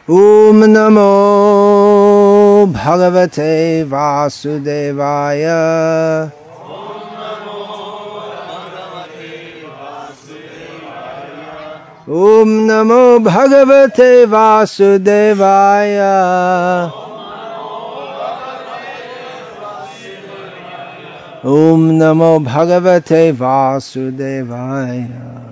Om Namo Bhagavate Vasudevaya. Om Namo Bhagavate Vasudevaya. Om Namo Bhagavate Vasudevaya.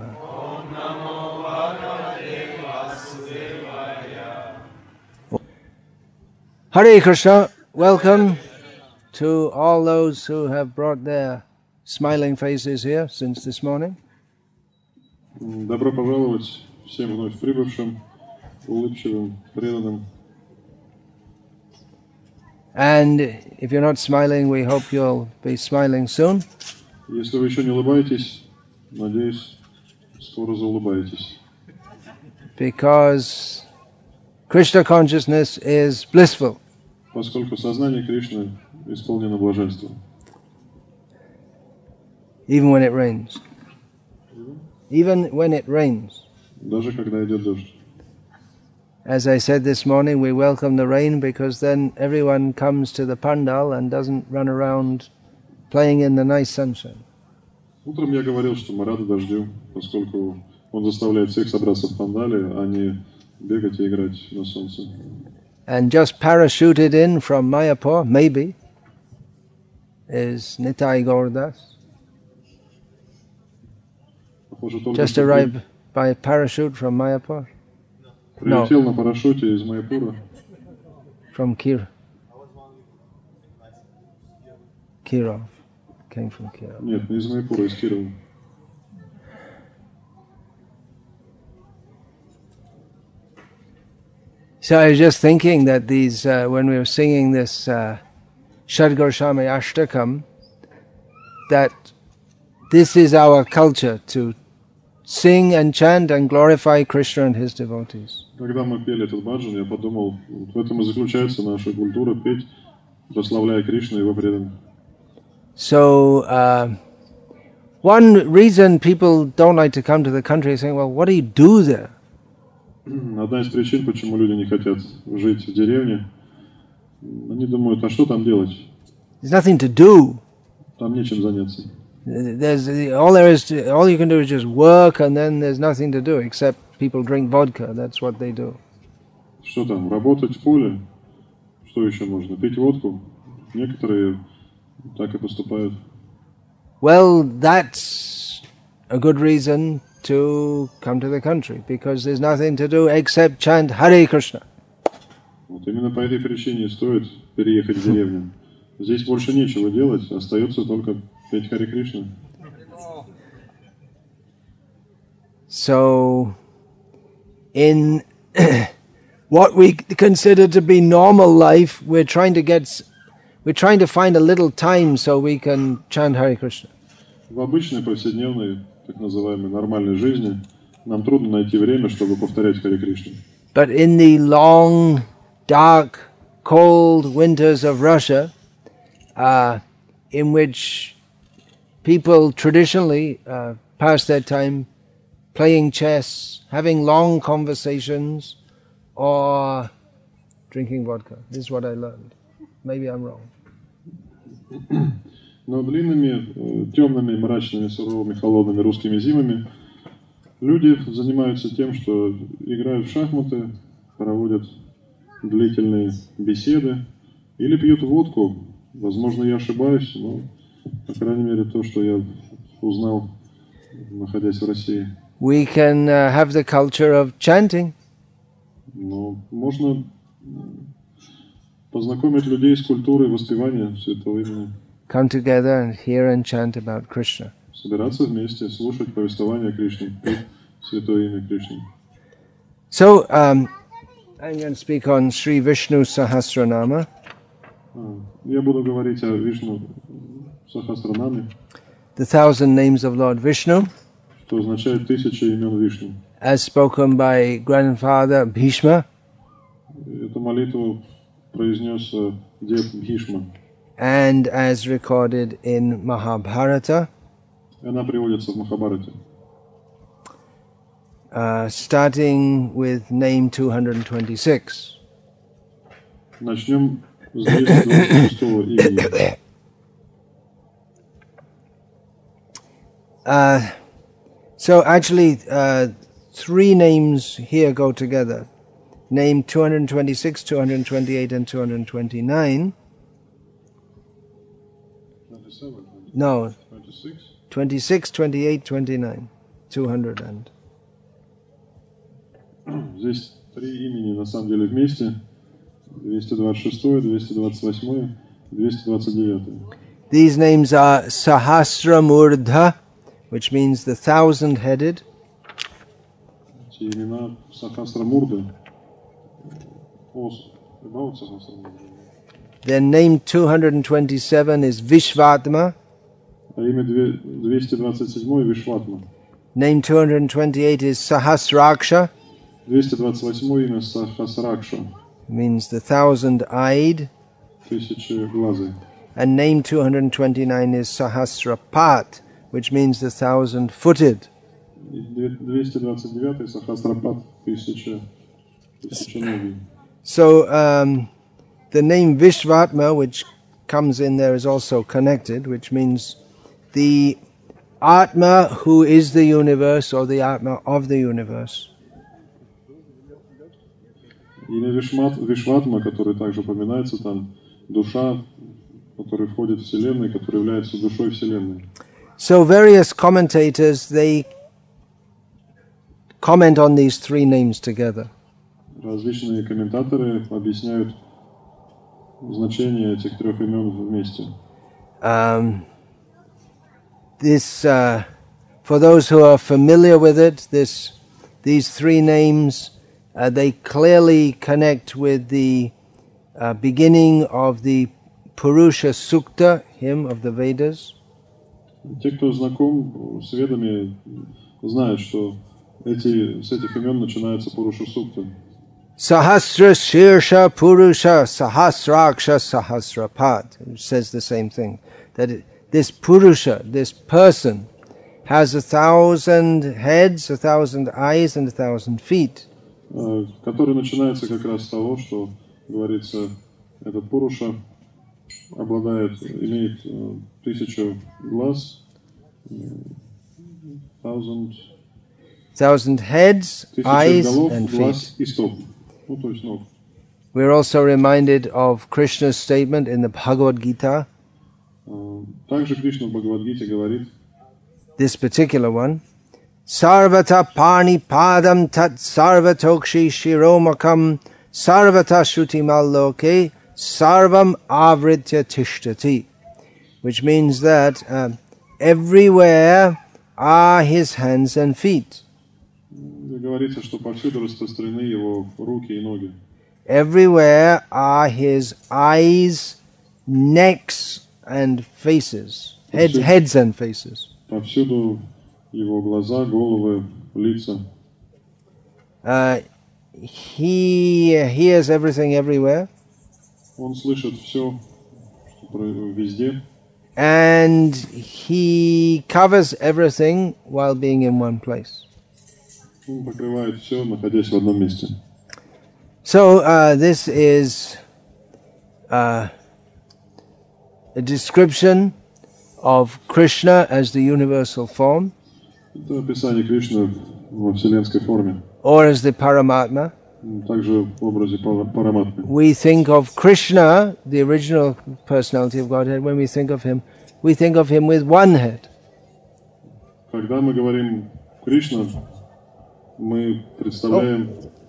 Hare Krishna, welcome to all those who have brought their smiling faces here since this morning. Добро пожаловать всем вновь прибывшим, улыбчивым, преданным. And if you're not smiling, we hope you'll be smiling soon. Если вы еще не улыбаетесь, надеюсь, скоро заулыбаетесь. Because Krishna consciousness is blissful. Поскольку сознание Кришны исполнено блаженством. Even when it rains. Even when it rains. Даже когда идет дождь. As I said this morning, we welcome the rain because then everyone comes to the pandal and doesn't run around playing in the nice sunshine. Утром я говорил, что мы рады дождю, поскольку он заставляет всех собраться в пандале, а не бегать и играть на солнце. And just parachuted in from Mayapur, maybe, is Nitai Gauradas. Just arrived by parachute from Mayapur? Прилетел на парашюте из Майяпура. From Kirov. Kirov. Came from Kirov. Нет, не из Майяпура, из Кирова. So I was just thinking that these, when we were singing this Shadgorshami Ashtakam, that this is our culture to sing and chant and glorify Krishna and his devotees. Когда мы пели этот баджан, я подумал, в этом и заключается наша культура петь, прославляя Кришну и его преданных. So one reason people don't like to come to the country is saying, well, what do you do there? Одна из причин, почему люди не хотят жить в деревне, они думают, а что там делать? There's nothing to do. Там нечем заняться. All you can do is just work, and then there's nothing to do except people drink vodka. That's what they do. Что там? Работать в поле? Что еще можно? Пить водку? Некоторые так и поступают. Well, that's a good reason to come to the country, because there's nothing to do except chant Hare Krishna. Вот именно по этой причине стоит переехать в деревню. Здесь больше нечего делать, остается только петь Харе Кришна. So, in what we consider to be normal life, we're trying to find a little time so we can chant Hare Krishna. В обычной повседневной, так называемой нормальной жизни, нам трудно найти время, чтобы повторять Харе Кришну. But in the long, dark, cold winters of Russia, in which people traditionally pass their time playing chess, having long conversations, or drinking vodka. This is what I learned. Maybe I'm wrong. Но длинными, темными, мрачными, суровыми, холодными русскими зимами люди занимаются тем, что играют в шахматы, проводят длительные беседы или пьют водку. Возможно, я ошибаюсь, но, по крайней мере, то, что я узнал, находясь в России. We can have the culture of chanting. Но можно познакомить людей с культурой воспевания святого имени. Come together and hear and chant about Krishna. Собираться вместе, слушать повествование о Кришне, петь святое имя Кришны. So, I'm going to speak on Sri Vishnu Sahasranama. Я буду говорить о Вишну Сахасранаме, The 1,000 names of Lord Vishnu, что означает 1000 имен Вишну. as spoken by grandfather Bhishma. Эту молитву произнес дед Бхишма. And as recorded in Mahabharata. Она приводится в Махабхарате. starting with name 226. Начнем с 226-го имени. So actually, three names here go together. Name 226, 228, and 229. 27, No, 26. 26, 28, 29. 200 and... Здесь три имени на самом деле вместе. 226, 228, 229. These names are Sahasramurdha, which means the thousand-headed. Эти имена Сахасрамурда. About Сахасрамурда. Then name 227 is Vishvatma. А имя 227 Вишватма. Name 228 is Sahasraksha, 228 имя Сахасракша. means the thousand-eyed. Тысячеглазый. And name 229 is Sahasrapat, which means the thousand-footed. 229 Сахасрапат. Тысяченогий. So the name Vishvatma, which comes in there, is also connected, which means the Atma who is the universe, or the Atma of the universe. Имя Вишватма, который также упоминается там, душа, которая входит в Вселенную, которая является душой Вселенной. So various commentators, they comment on these three names together. Различные комментаторы объясняют значение этих трех имен вместе. For those who are familiar with it, these three names, they clearly connect with the beginning of the Purusha Sukta, hymn of the Vedas. Те, кто знаком с ведами, знают, что с этих имен начинается Пуруша Сукта. Sahasra Shirsha Purusha Sahasraksha Sahasrapad. It says the same thing. That this Purusha, this person, has 1,000 heads, 1,000 eyes, and 1,000 feet. Который начинается как раз с того, что говорится, этот Пуруша имеет 1000 глаз, 1,000 heads, eyes, and feet. И стоп. Ну, то есть ног. We're also reminded of Krishna's statement in the Bhagavad Gita. Также Кришна в Бхагавад-гите говорит, this particular one, Sarvata Pani Padam Tat Sarvatokshi Shiromakam Sarvata Shutimal Loke Sarvam Avritya Tishtati, which means that everywhere are his hands and feet. Говорится, что повсюду распространены его руки и ноги. Everywhere are his eyes, necks, and faces, heads and faces. Повсюду его глаза, головы, лица. He hears everything everywhere. Он слышит все везде. And he covers everything while being in one place. Он покрывает все, находясь в одном месте. So this is a description of Krishna as the universal form, Это описание Кришны во вселенской форме. or as the Paramatma. Также в образе Параматмы. We think of Krishna, the original personality of Godhead, when we think of him with one head. Когда мы говорим Кришна, мы представляем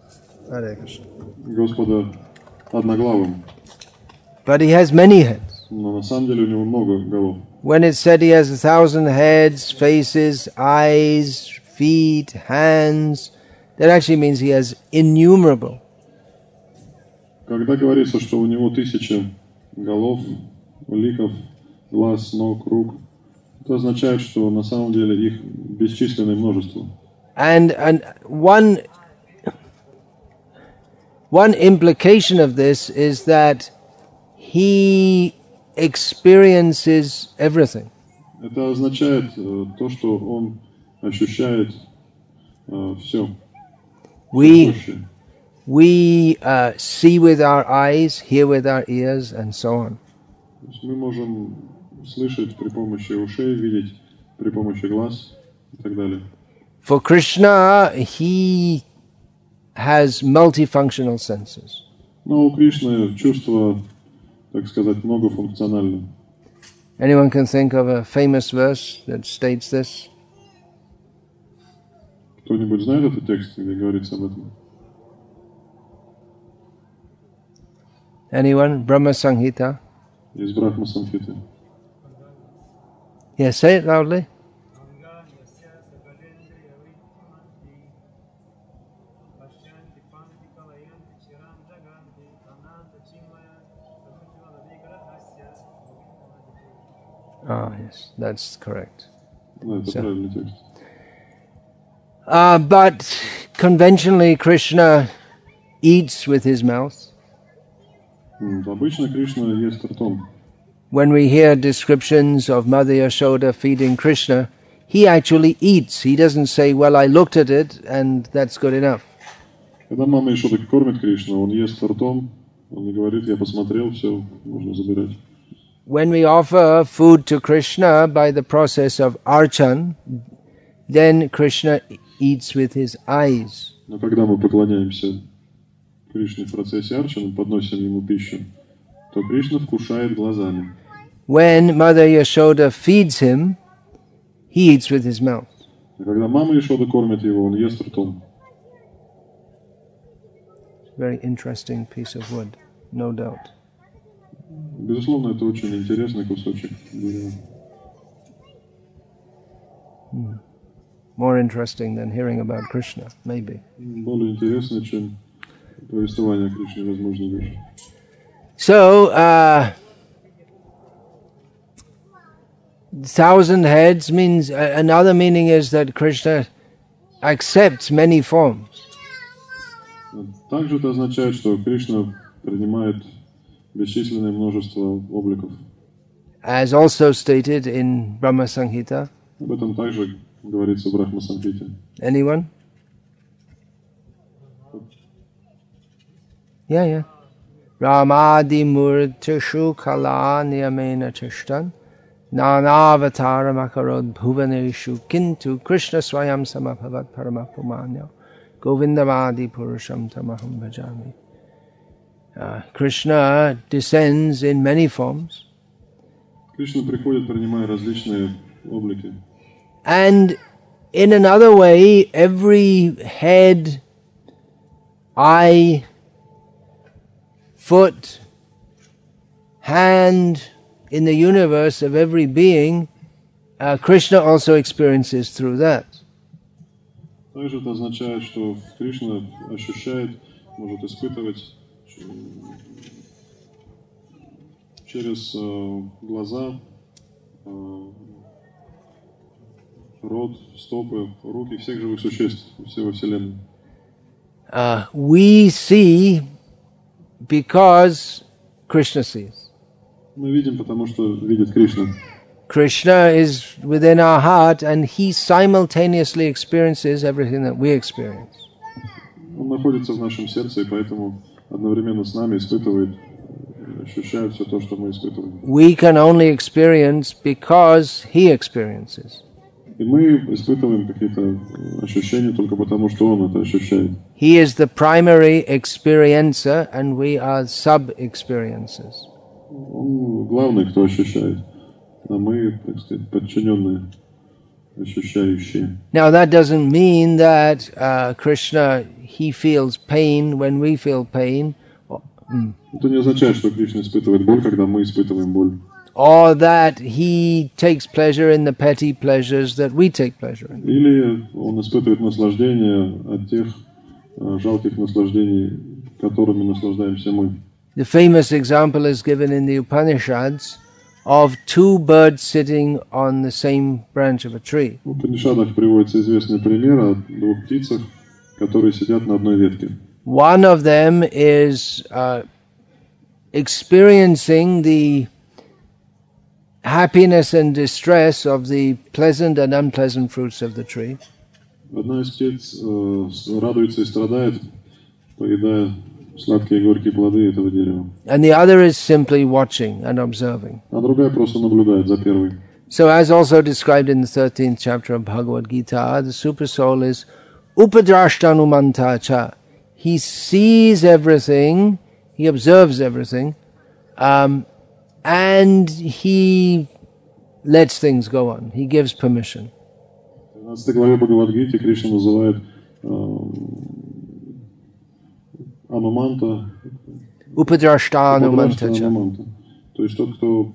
Господа одноглавым. But he has many heads. Но на самом деле у него много голов. When it's said he has 1,000 heads, faces, eyes, feet, hands, that actually means he has innumerable. Когда говорится, что у него 1000 голов, ликов, глаз, ног, рук, это означает, что на самом деле их бесчисленное множество. And one implication of this is that he experiences everything. Это означает то, что он ощущает все We проще. see with our eyes, hear with our ears, and so on. То есть мы можем слышать при помощи ушей, видеть при помощи глаз и так далее. For Krishna, he has multifunctional senses. Но у Кришны чувство, так сказать, многофункционально. Anyone can think of a famous verse that states this? Кто-нибудь знает этот текст, где говорится об этом? Anyone? Brahma Samhita? Из Брахма Самхиты. Yeah, say it loudly. Ah, yes, that's correct. Да, это Всё. правильный текст. But conventionally, Krishna eats with his mouth. Обычно Кришна ест ртом. When we hear descriptions of Mother Yashoda feeding Krishna, he actually eats. He doesn't say, well, I looked at it and that's good enough. Когда мама Ишода кормит Кришну, он ест ртом, он не говорит, я посмотрел, все, можно забирать. When we offer food to Krishna by the process of archan, then Krishna eats with his eyes. Но когда мы поклоняемся Кришне в процессе арчаны, подносим ему пищу, то Кришна вкушает глазами. When Mother Yashoda feeds him, he eats with his mouth. А когда мама Ишода кормит его, он ест ртом. Very interesting piece of wood, no doubt. Безусловно, это очень интересный кусочек дерева. More interesting than hearing about Krishna, maybe. Более интересно, чем повествование о Кришне, возможно, даже. So, 1,000 heads means, another meaning is that Krishna accepts many forms. Также это означает, что Кришна принимает бесчисленное множество обликов. As also stated in Brahma Samhita. Об этом также говорится в Брахма Самхите. Anyone? Yeah. Ramadi murtishu kala niyamena chishtan nanavatar makarod bhuvaneshu kintu Krishna swayam samabhavat paramapumanyo govindavadi purusham tamaham bhajami. Krishna descends in many forms. Кришна приходит, принимая различные облики. And in another way, every head, eye, foot, hand in the universe of every being, Krishna also experiences through that. Также это означает, что Кришна ощущает, может испытывать через глаза, рот, стопы, руки всех живых существ, всего Вселенной. We see because Krishna sees. Мы видим, потому что видит Кришна. Krishna is within our heart and he simultaneously experiences everything that we experience. Он находится в нашем сердце, и поэтому одновременно с нами испытывает, ощущает все то, что мы испытываем. We can only experience because he experiences. И мы испытываем какие-то ощущения только потому, что он это ощущает. He is the primary experiencer and we are sub-experiencers. Он главный, кто ощущает, а мы, так сказать, подчиненные, ощущающие. Now that doesn't mean that Krishna, he feels pain when we feel pain. Это не означает, что Кришна испытывает боль, когда мы испытываем боль. Or that he takes pleasure in the petty pleasures that we take pleasure in. Или он испытывает наслаждение от тех жалких наслаждений, которыми наслаждаемся мы. The famous example is given in the Upanishads of two birds sitting on the same branch of a tree. В Упанишадах приводится известный пример о двух птицах, которые сидят на одной ветке. One of them is experiencing the happiness and distress of the pleasant and unpleasant fruits of the tree. Одна из птиц радуется и страдает, поедая сладкие и горькие плоды этого дерева. And the other is simply watching and observing. А другая просто наблюдает за первой. So as also described in the 13th chapter of Bhagavad Gita, the super soul is upadrashtanumantacha. He sees everything, he observes everything, and he lets things go on. He gives permission. В 13 главе Бхагавад-гиты Кришна называет Ануманта, Upadrashtanumantacha. То есть тот, кто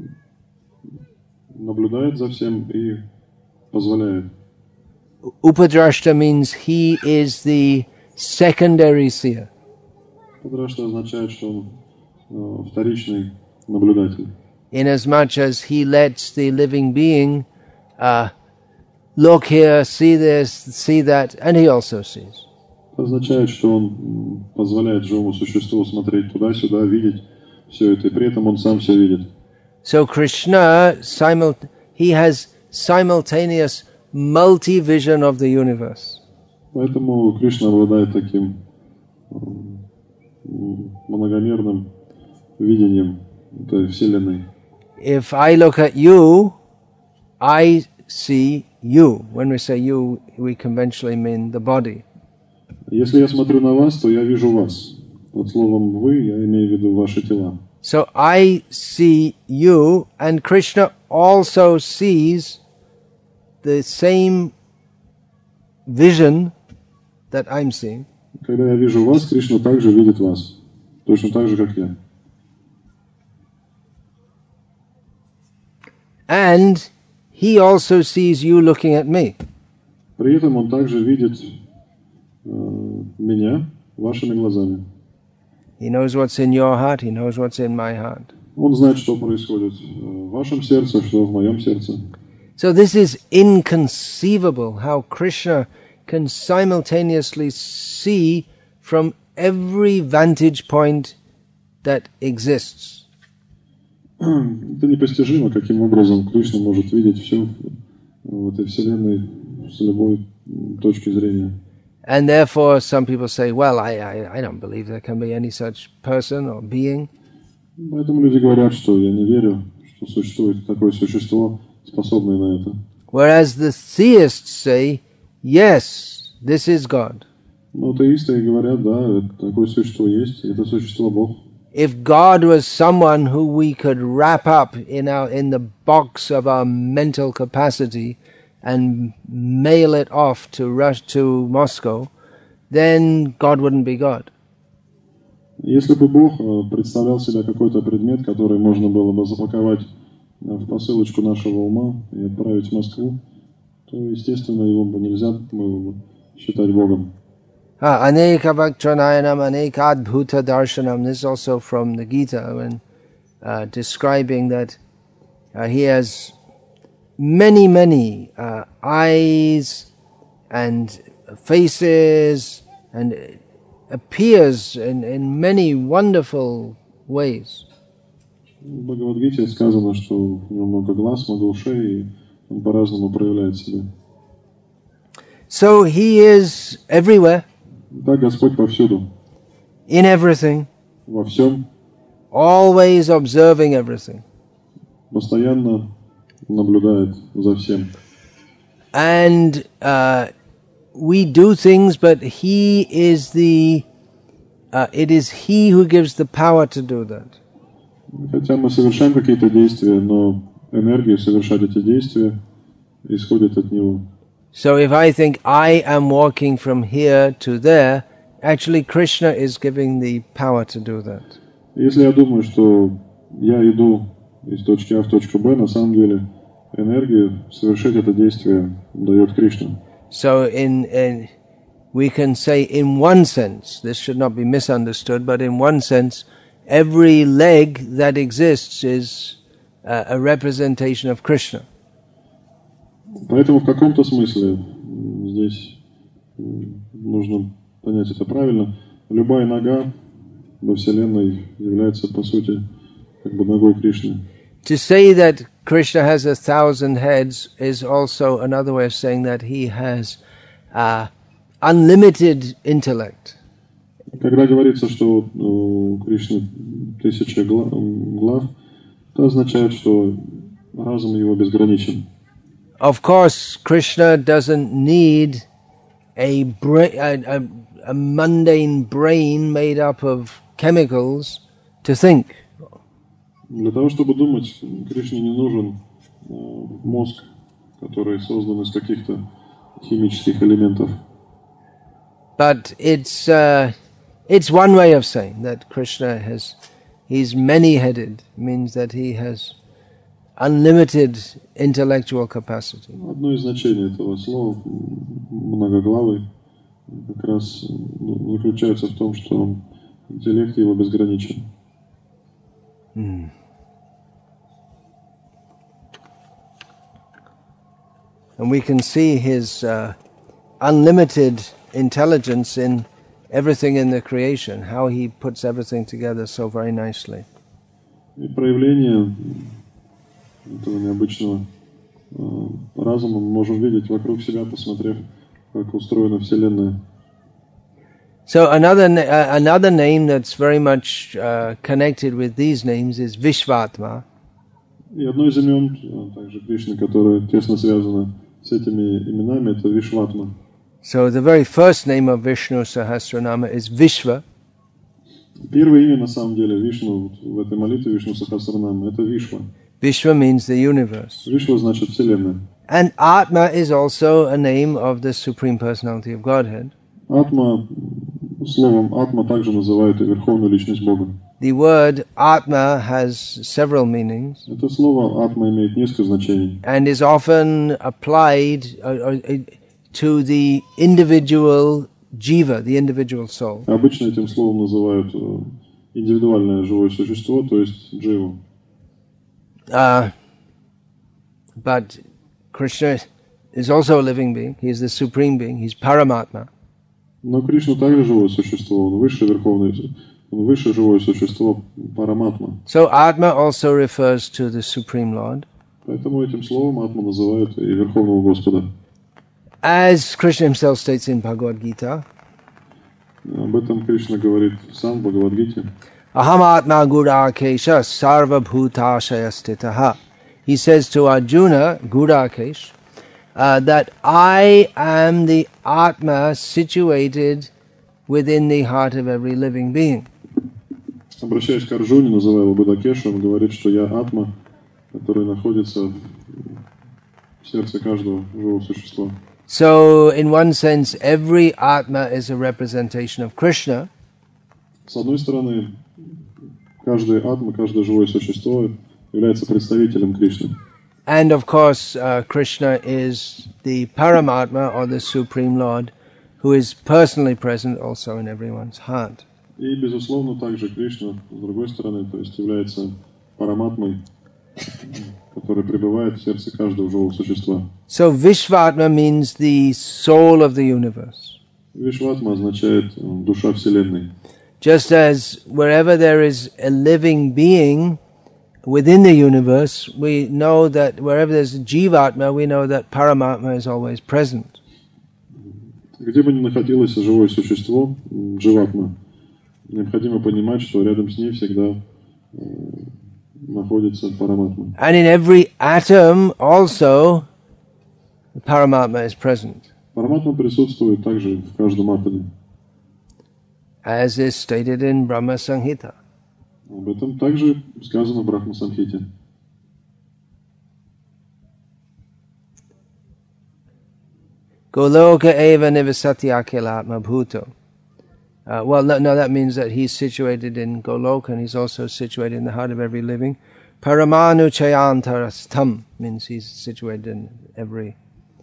наблюдает за всем и позволяет. Upadrashta means he is the secondary seer. Уpadrashta означает, что он вторичный наблюдатель. Inasmuch as he lets the living being look here, see this, see that, and he also sees. Это означает, что он позволяет живому существу смотреть туда-сюда, видеть все это, и при этом он сам все видит. So Krishna, he has simultaneous multi-vision of the universe. Поэтому Кришна обладает таким многомерным видением этой Вселенной. If I look at you, I see you. When we say you, we conventionally mean the body. Если я смотрю на вас, то я вижу вас. Под словом «вы» я имею в виду ваши тела. So I see you, and Krishna also sees the same vision that I'm seeing. Когда я вижу вас, Кришна также видит вас. Точно так же, как я. And he also sees you looking at me. При этом он также видит меня вашими глазами. He knows what's in your heart, he knows what's in my heart. Он знает, что происходит в вашем сердце, что в моем сердце. So this is inconceivable, how Krishna can simultaneously see from every vantage point that exists. Это непостижимо, каким образом Кришна может видеть все в этой вселенной с любой точки зрения. And therefore some people say, well, I don't believe there can be any such person or being. Поэтому люди говорят, что я не верю, что существует такое существо, способное на это. Whereas the theists say, yes, this is God. Но атеисты говорят, да, такое существо есть, это существо Бог. If God was someone who we could wrap up in the box of our mental capacity and mail it off to Moscow, then God wouldn't be God. Если бы Бог представлял себя какой-то предмет, который можно было бы запаковать в посылочку нашего ума и отправить в Москву, то, естественно, его бы нельзя было бы считать Богом. Aneka Bhaktranayana Aneka Adbhuta Darshanam. This is also from the Gita, when describing that he has many eyes and faces and appears in many wonderful ways. В Бхагавад-гите сказано, что у него много глаз, много ушей, и он по-разному проявляет себя. So he is everywhere. Да, Господь повсюду. In everything. Во всем. Always observing everything. Постоянно наблюдает за всем. And we do things, but he is it is he who gives the power to do that. Хотя мы совершаем какие-то действия, но энергия совершать эти действия исходит от него. So if I think I am walking from here to there, actually Krishna is giving the power to do that. Если я думаю, что я иду из точки А в точку Б, на самом деле энергию совершить это действие дает Кришна. So we can say in one sense, this should not be misunderstood, but in one sense, every leg that exists is a representation of Krishna. Поэтому в каком-то смысле здесь нужно понять это правильно. Любая нога во Вселенной является, по сути, как бы ногой Кришны. To say that Krishna has 1,000 heads is also another way of saying that he has unlimited intellect. Когда говорится, что у Кришны 1000 глав, это означает, что разум его безграничен. Of course, Krishna doesn't need a mundane brain made up of chemicals to think. Для того, чтобы думать, Кришне не нужен мозг, который создан из каких-то химических элементов. But it's one way of saying that Krishna he's many-headed, means that he has unlimited intellectual capacity. Одно из значений этого слова многоглавый как раз заключается в том, что интеллект его безграничен. And we can see his unlimited intelligence in everything in the creation, how he puts everything together so very nicely. И проявление этого необычного разума мы можем видеть вокруг себя, посмотрев, как устроена Вселенная. So another name that's very much connected with these names is Vishvatma. И одно из имен также Кришны, которое тесно связано с этими именами, это Вишватма. So the very first name of Vishnu Sahasranama is Vishva. Первое имя на самом деле Вишну в этой молитве Вишну Сахасранама это Вишва. Vishva means the universe. Вишва значит Вселенная. And Atma is also a name of the Supreme Personality of Godhead. Атма, словом Атма также называют и Верховную Личность Бога. The word Atma has several meanings. Это слово Атма имеет несколько значений. And is often applied to the individual jiva, the individual soul. Обычно этим словом называют индивидуальное живое существо, то есть дживу. But Krishna is also a living being. He is the supreme being. He's Paramatma. Но Кришна также живое существо, он высшее верховное, он высшее живое существо Параматма. So Atma also refers to the Supreme Lord. Поэтому этим словом Атма называют и Верховного Господа. As Krishna himself states in Bhagavad Gita, об этом Кришна говорит сам в Бхагавад-гите. Aham Atma Gudakesha Sarva Bhutashaya Stitaha. He says to Arjuna, Gudakesh, that I am the Atma situated within the heart of every living being. Обращаясь к Арджуне, называя его Гудакешу, он говорит, что я Атма, который находится в сердце каждого живого существа. So, in one sense, every Atma is a representation of Krishna. С одной стороны, каждая Атма, каждое живое существо является представителем Кришны. And of course, Krishna is the Paramatma, or the Supreme Lord, who is personally present also in everyone's heart. И, безусловно, также Кришна, с другой стороны, то есть является Параматмой, который пребывает в сердце каждого живого существа. So Vishvatma means the soul of the universe. Вишватма означает душа Вселенной. Just as wherever there is a living being within the universe, we know that wherever there's a Jivatma, we know that Paramatma is always present. Где бы ни находилось живое существо, Дживатма, необходимо понимать, что рядом с ней всегда находится Параматма. And in every atom also, Paramatma is present. Параматма присутствует также в каждом атоме. As is stated in Brahma Samhita. Об этом также сказано в Брахма-самхите. Goloka eva nivasati akhilatma bhuto. Well, no, that means that he's situated in Goloka and he's also situated in the heart of every living. Paramanu chayantarastam means he's situated in every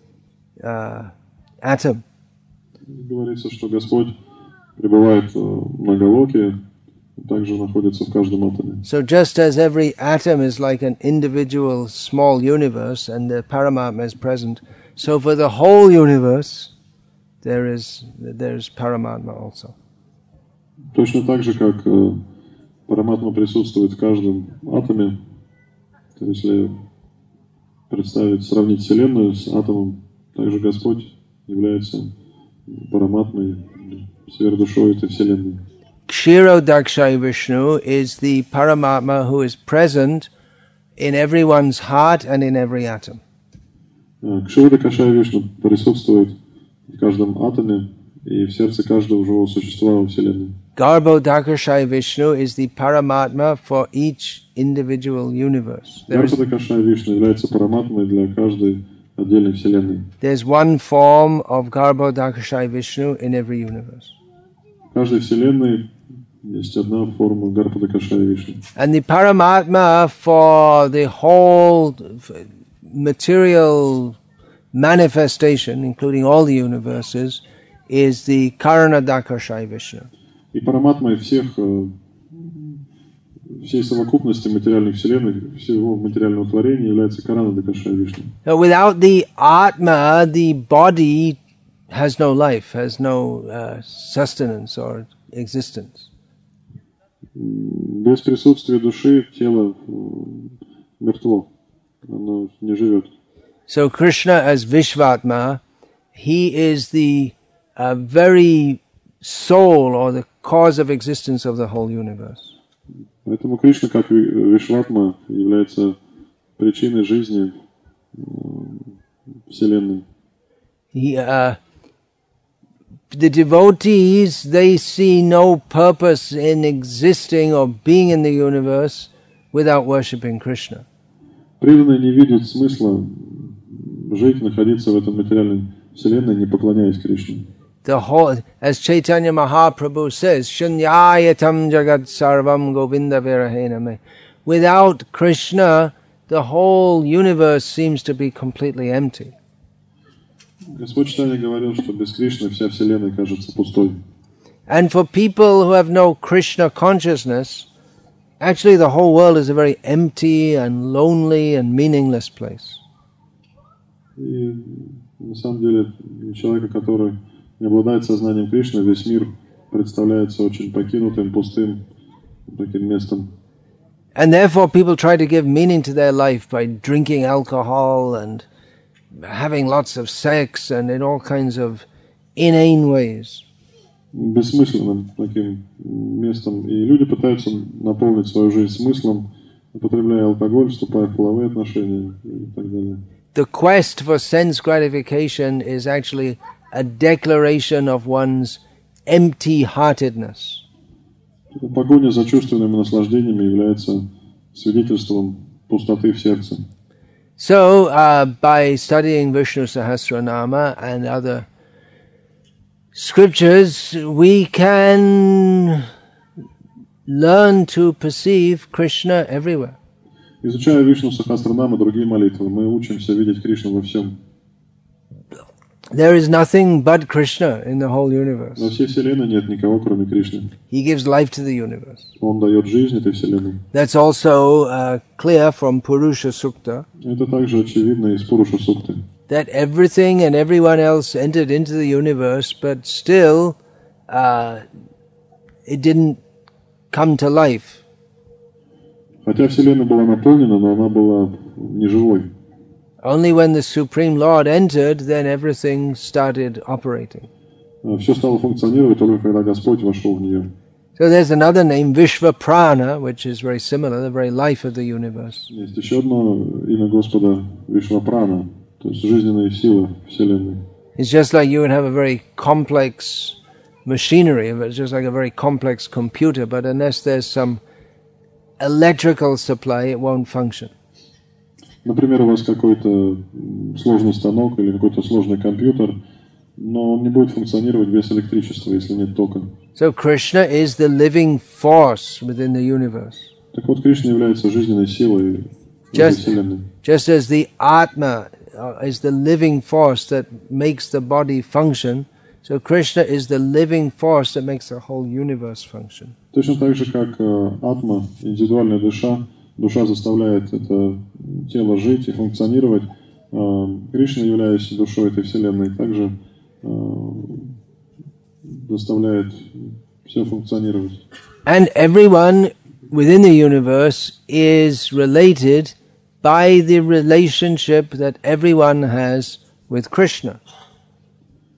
atom. Говорится, что Господь пребывает на Голоке, также находится в каждом атоме. So just as every atom is like an individual small universe and the Paramatma is present, so for the whole universe there's Paramatma also. Точно так же, как Параматма присутствует в каждом атоме, то если представить, сравнить Вселенную с атомом, также Господь является параматмой, сверхдушой этой Вселенной. Kshirodakshai Vishnu is the Paramatma who is present in everyone's heart and in every atom. Кшиrodakshai Вишну присутствует в каждом атоме и в сердце каждого живого существа во Вселенной. Garbhodakshai Vishnu is the Paramatma for each individual universe. Garbhodakshai Vishnu является параматмой для каждой отдельной Вселенной. There's one form of Garbhodakshai Vishnu in every universe. В каждой Вселенной есть одна форма Garbhodakshai Vishnu. And the Paramatma for the whole material manifestation, including all the universes, is the Karanadakshai Vishnu. И параматмой всей совокупности материальных вселенных, всего материального творения является Karanadakshai Vishnu. So without the Atma, the body has no life, has no sustenance or existence. Без присутствия души тело мертво, оно не живет. So Krishna as Vishvatma, he is the very soul or the cause of existence of the whole universe. Поэтому Кришна, как Вишватма, является причиной жизни Вселенной. The devotees, they see no purpose in existing or being in the universe without worshipping Krishna. Преданные не видят смысла жить, находиться в этом материальной Вселенной, не поклоняясь Кришне. The whole, as Chaitanya Mahaprabhu says, Shunyayatam Jagat Sarvam Govinda Virahena Me. Without Krishna, the whole universe seems to be completely empty. Господь Чайтанья говорил, что без Кришны вся Вселенная кажется пустой. And for people who have no Krishna consciousness, actually the whole world is a very empty and lonely and meaningless place. И на самом деле человека, который не обладает сознанием Кришны, весь мир представляется очень покинутым, пустым таким местом. And therefore people try to give meaning to their life by drinking alcohol and having lots of sex and in all kinds of inane ways. Бессмысленным таким местом. И люди пытаются наполнить свою жизнь смыслом, употребляя алкоголь, вступая в половые отношения и так далее. The quest for sense gratification is actually a declaration of one's empty-heartedness. Погоня за чувственными наслаждениями является свидетельством пустоты в сердце. So, by studying Vishnu Sahasranama and other scriptures, we can learn to perceive Krishna everywhere. Изучая Вишну Сахасранам и другие молитвы, мы учимся видеть Кришну во всем. There is nothing but Krishna in the whole universe. Во всей Вселенной нет никого, кроме Кришны. He gives life to the universe. Он дает жизнь этой Вселенной. That's also clear from Purusha Sukta. Это также очевидно из Пуруша Сукты. That everything and everyone else entered into the universe, but still it didn't come to life. Хотя Вселенная была наполнена, но она была неживой. Only when the Supreme Lord entered, then everything started operating. Все стало функционировать только когда Господь вошел в нее. So there's another name, Vishvaprana, which is very similar, the very life of the universe. Есть еще одно имя Господа Вишвапрана, то есть жизненная сила Вселенной. It's just like you would have a very complex machinery, it's just like a very complex computer, but unless there's some electrical supply, it won't function. Например, у вас какой-то сложный станок или какой-то сложный компьютер, но он не будет функционировать без электричества, если нет тока. So Krishna is the living force within the universe. Так вот, Кришна является жизненной силой Вселенной. Just as the Atma is the living force that makes the body function, so Krishna is the living force that makes the whole universe function. Точно так же, как Атма, индивидуальная душа, душа заставляет это тело жить и функционировать. Кришна, являясь душой этой Вселенной, также заставляет все функционировать. And everyone within the universe is related by the relationship that everyone has with Krishna.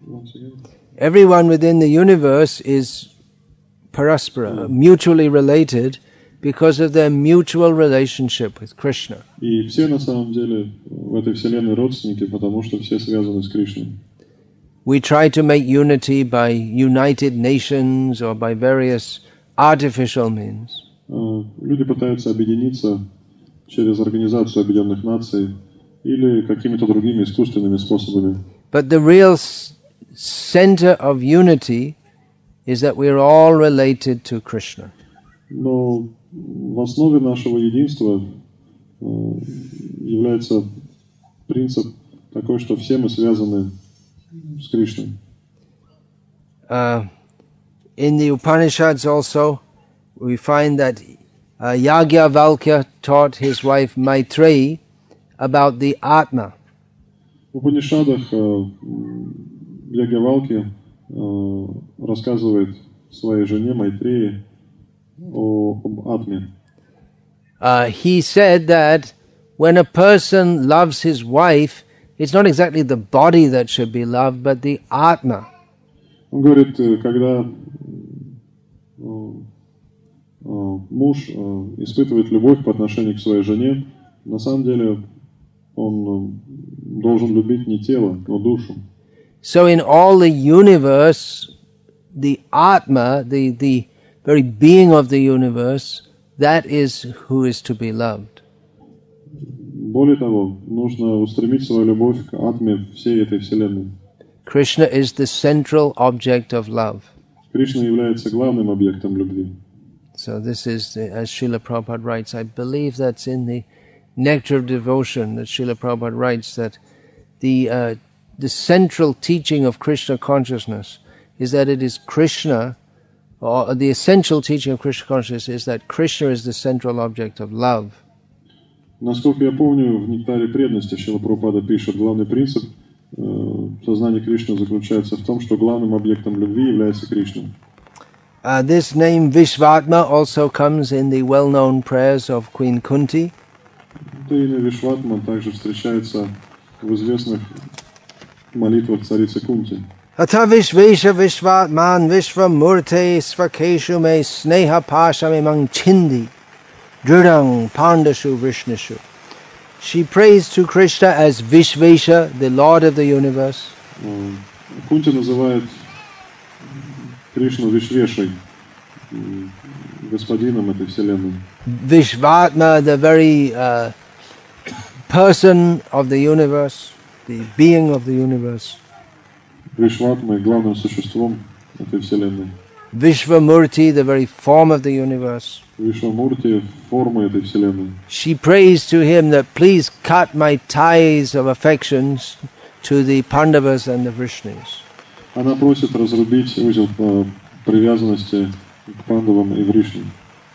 Once again. Everyone within the universe is paraspara, mutually related, because of their mutual relationship with Krishna. И все на самом деле в этой вселенной родственники, потому что все связаны с Кришной. We try to make unity by United Nations or by various artificial means. Люди пытаются объединиться через Организацию Объединенных Наций или какими-то другими искусственными способами. But the real center of unity is that we are all related to Krishna. Но в основе нашего единства является принцип такой, что все мы связаны с Кришной. In the Upanishads also, we find that Yagyavalkya taught his wife Maitreyi about the Atma. В Упанишадах Ягьявалки рассказывает своей жене Майтреи об Атме. He said that when a person loves his wife, it's not exactly the body that should be loved, but the Atma. Он говорит, когда муж испытывает любовь по отношению к своей жене, на самом деле он должен любить не тело, но душу. So in all the universe, the Atma, the very being of the universe, that is who is to be loved. Более того, нужно устремить свою любовь к Атме всей этой вселенной. Krishna is the central object of love. Кришна является главным объектом любви. So this is, as Srila Prabhupada writes, I believe that's in the Nectar of Devotion that Srila Prabhupada writes that the central teaching of Krishna consciousness is that it is Krishna, or the essential teaching of Krishna consciousness is that Krishna is the central object of love. Насколько я помню, в Нектаре преданности Шрила Прабхупада пишет, главный принцип сознания Кришны заключается в том, что главным объектом любви является Кришна. This name Vishvatma also comes in the well-known prayers of Queen Kunti. Это имя Вишватма также встречается в известных молитвах царицы Кунти. Ata Vishvesha Vishvatman Vishvamurte Svakeshu me Sneha Pashamimang Chindi Dridang Pandashu Vrishnishu. She prays to Krishna as Vishvesha, the Lord of the universe. Кунти называет Кришну Вишвешей, господином этой вселенной. Vishvatma, the very person of the universe, the being of the universe. Вишватмой, главным существом этой вселенной. Vishvamurti, the very form of the universe. Вишвамурти, форма этой вселенной. She prays to him that please cut my ties of affections to the Pandavas and the Vrishnis. Она просит разрубить узел привязанности к Пандавам и Вришне.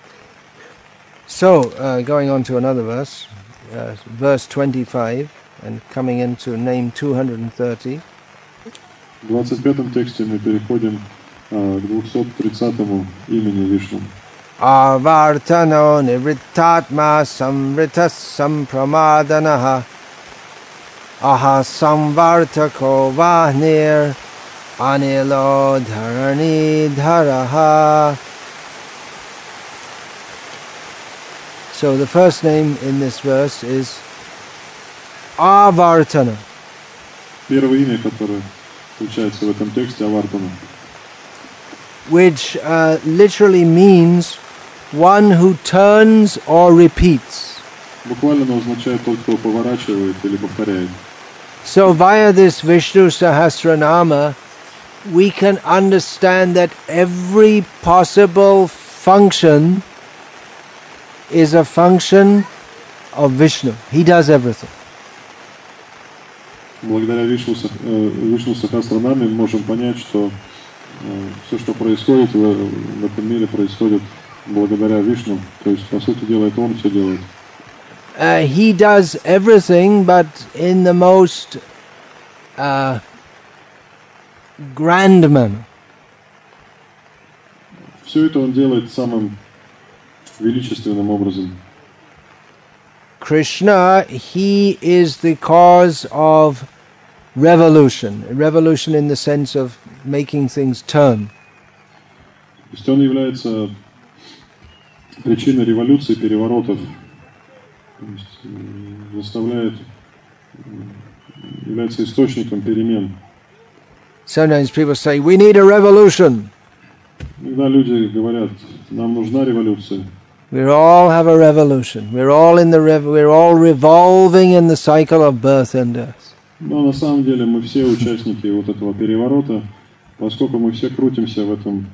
So, going on to another verse, verse 25, and coming into name 230. В 25 тексте мы переходим к 230-му имени Вишну. Avartano nivrittatma samritas sampramadanaha aha samvartako vahnir anilo dharani dharaha. So the first name in this verse is Avartana. Первое имя, которое встречается в этом тексте, Авартана, which literally means one who turns or repeats. буквально означает тот, кто поворачивает или повторяет. So via this Vishnu Sahasranama, we can understand that every possible function is a function of Vishnu. He does everything. Благодаря Вишну Сахасранаме мы можем понять, что все, что происходит в этом мире, происходит благодаря Вишну. То есть, по сути дела, это Он все делает. He does everything, but in the most grand manner. Все это Он делает самым величественным образом. Krishna, he is the cause of revolution. Revolution in the sense of making things turn. То есть он является причиной революции, переворотов, то есть является источником перемен. Sometimes people say, we need a revolution. Когда люди говорят, нам нужна революция, We all have a revolution. We're all revolving in the cycle of birth and death. но на самом деле мы все участники вот этого переворота, поскольку мы все крутимся в этом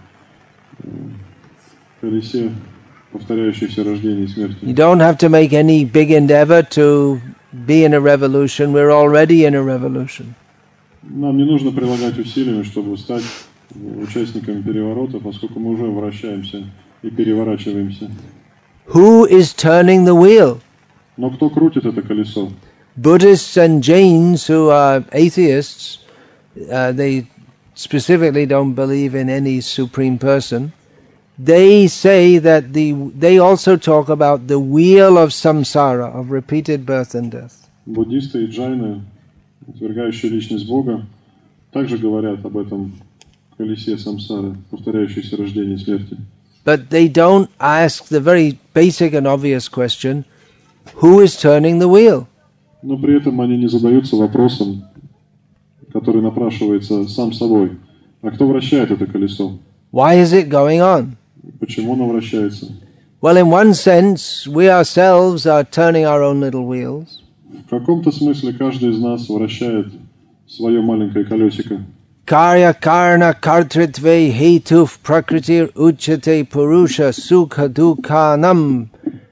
колесе повторяющихся рождений и смерти. You don't have to make any big endeavor to be in a revolution. We're already in a revolution. Нам не нужно прилагать усилиями, чтобы стать участниками переворота, поскольку мы уже вращаемся и переворачиваемся. Who is turning the wheel? Но кто крутит это колесо? Buddhists and Jains, who are atheists, they specifically don't believe in any supreme person. They say that they also talk about the wheel of samsara, of repeated birth and death. Буддисты и джайны, отвергающие личность Бога, также говорят об этом колесе самсары, повторяющейся рождения и смерти. But they don't ask the very basic and obvious question, who is turning the wheel? Но при этом они не задаются вопросом, который напрашивается сам собой. А кто вращает это колесо? Why is it going on? Почему оно вращается? Well, in one sense, we ourselves are turning our own little wheels. В каком-то смысле каждый из нас вращает свое маленькое колесико. Karya karna kartritve hetuf prakritir uchate purusha sukha dukhanam.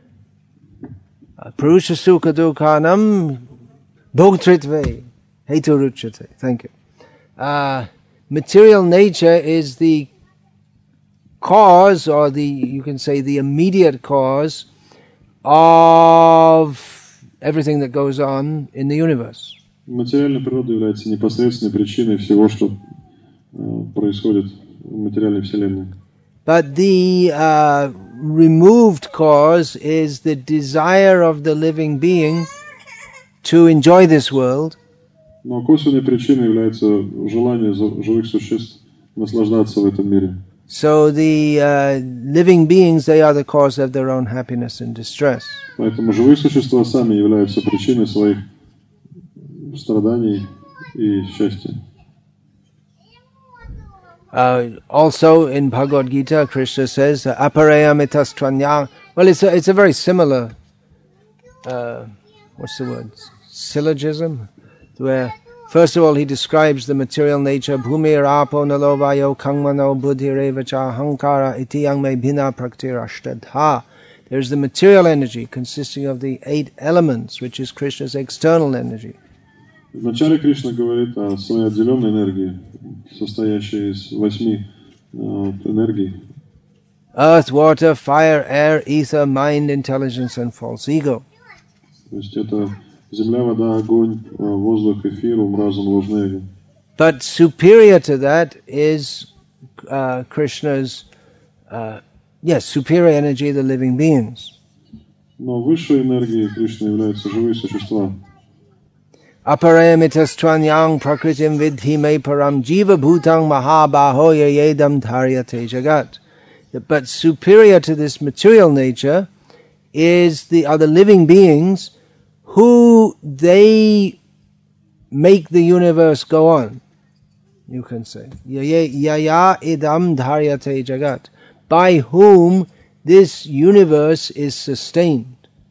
Purusha sukha dukhanam bhoktritve hetur uchate. Thank you. Material nature is the cause, or you can say the immediate cause of everything that goes on in the universe. Материальная природа является непосредственной причиной всего, что происходит в материальной вселенной. But the removed cause is the desire of the living being to enjoy this world. Но косвенной причиной является желание живых существ наслаждаться в этом мире. So the living beings, they are the cause of their own happiness and distress. Поэтому живые существа сами являются причиной своих страданий и счастья. Also in Bhagavad Gita, Krishna says, "Aparayamitastvanyang." Well, it's a very similar, what's the word? Syllogism, where first of all he describes the material nature. Bhumir apo nalo vayo kangmano buddhirevacha hankara itiyang me bhina praktirashtadha. There's the material energy consisting of the 8 elements, which is Krishna's external energy. Вначале Кришна говорит о своей отделенной энергии, состоящей из 8 энергий. Earth, water, fire, air, ether, mind, intelligence and false ego. То есть это земля, вода, огонь, воздух, эфир, ум, разум, ложное эго. But superior to that is Krishna's superior energy of the living beings. Но высшей энергией Кришны являются живые существа. Aparayamitastvanyang prakritim vidhi me param jiva bhutang mahabahoya yedam dharyate jagat. But superior to this material nature are the living beings who they make the universe go on. You can say yaya idam dharyate jagat, by whom this universe is sustained.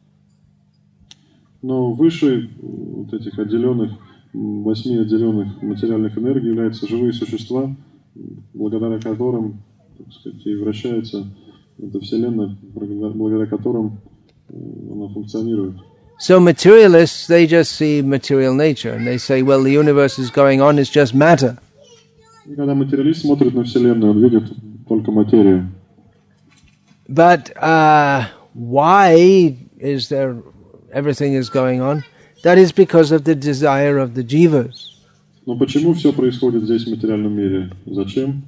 Но выше вот этих 8 отделенных материальных энергий являются живые существа, благодаря которым, так сказать, и вращается эта вселенная, благодаря которым она функционирует. So materialists, they just see material nature and they say, well, the universe is going on, it's just matter. И когда материалист смотрит на вселенную, он видит только материю. But why is there everything is going on? That is because of the desire of the jivas. Но почему все происходит здесь в материальном мире? Зачем?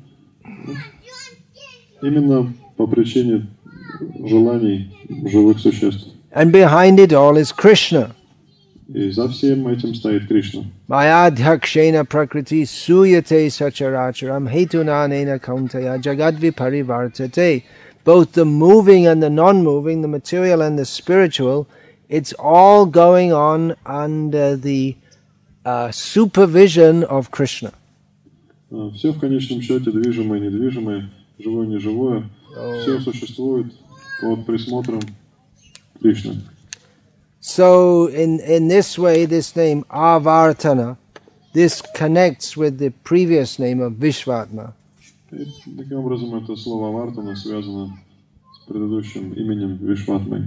Именно по причине желаний живых существ. And behind it all is Krishna. И за всем этим стоит Кришна. Mayadhyakshena prakriti suyate sacharacharam hetunanena kauntaya jagadvi parivartate. Both the moving and the non-moving, the material and the spiritual, it's all going on under the supervision of Krishna. Все в конечном счете, движимое, недвижимое, живое, неживое, все существует под присмотром Кришны. So in this way, this name Avartana, this connects with the previous name of Vishvatma. И таким образом это слово Авартана связано с предыдущим именем Вишватмой.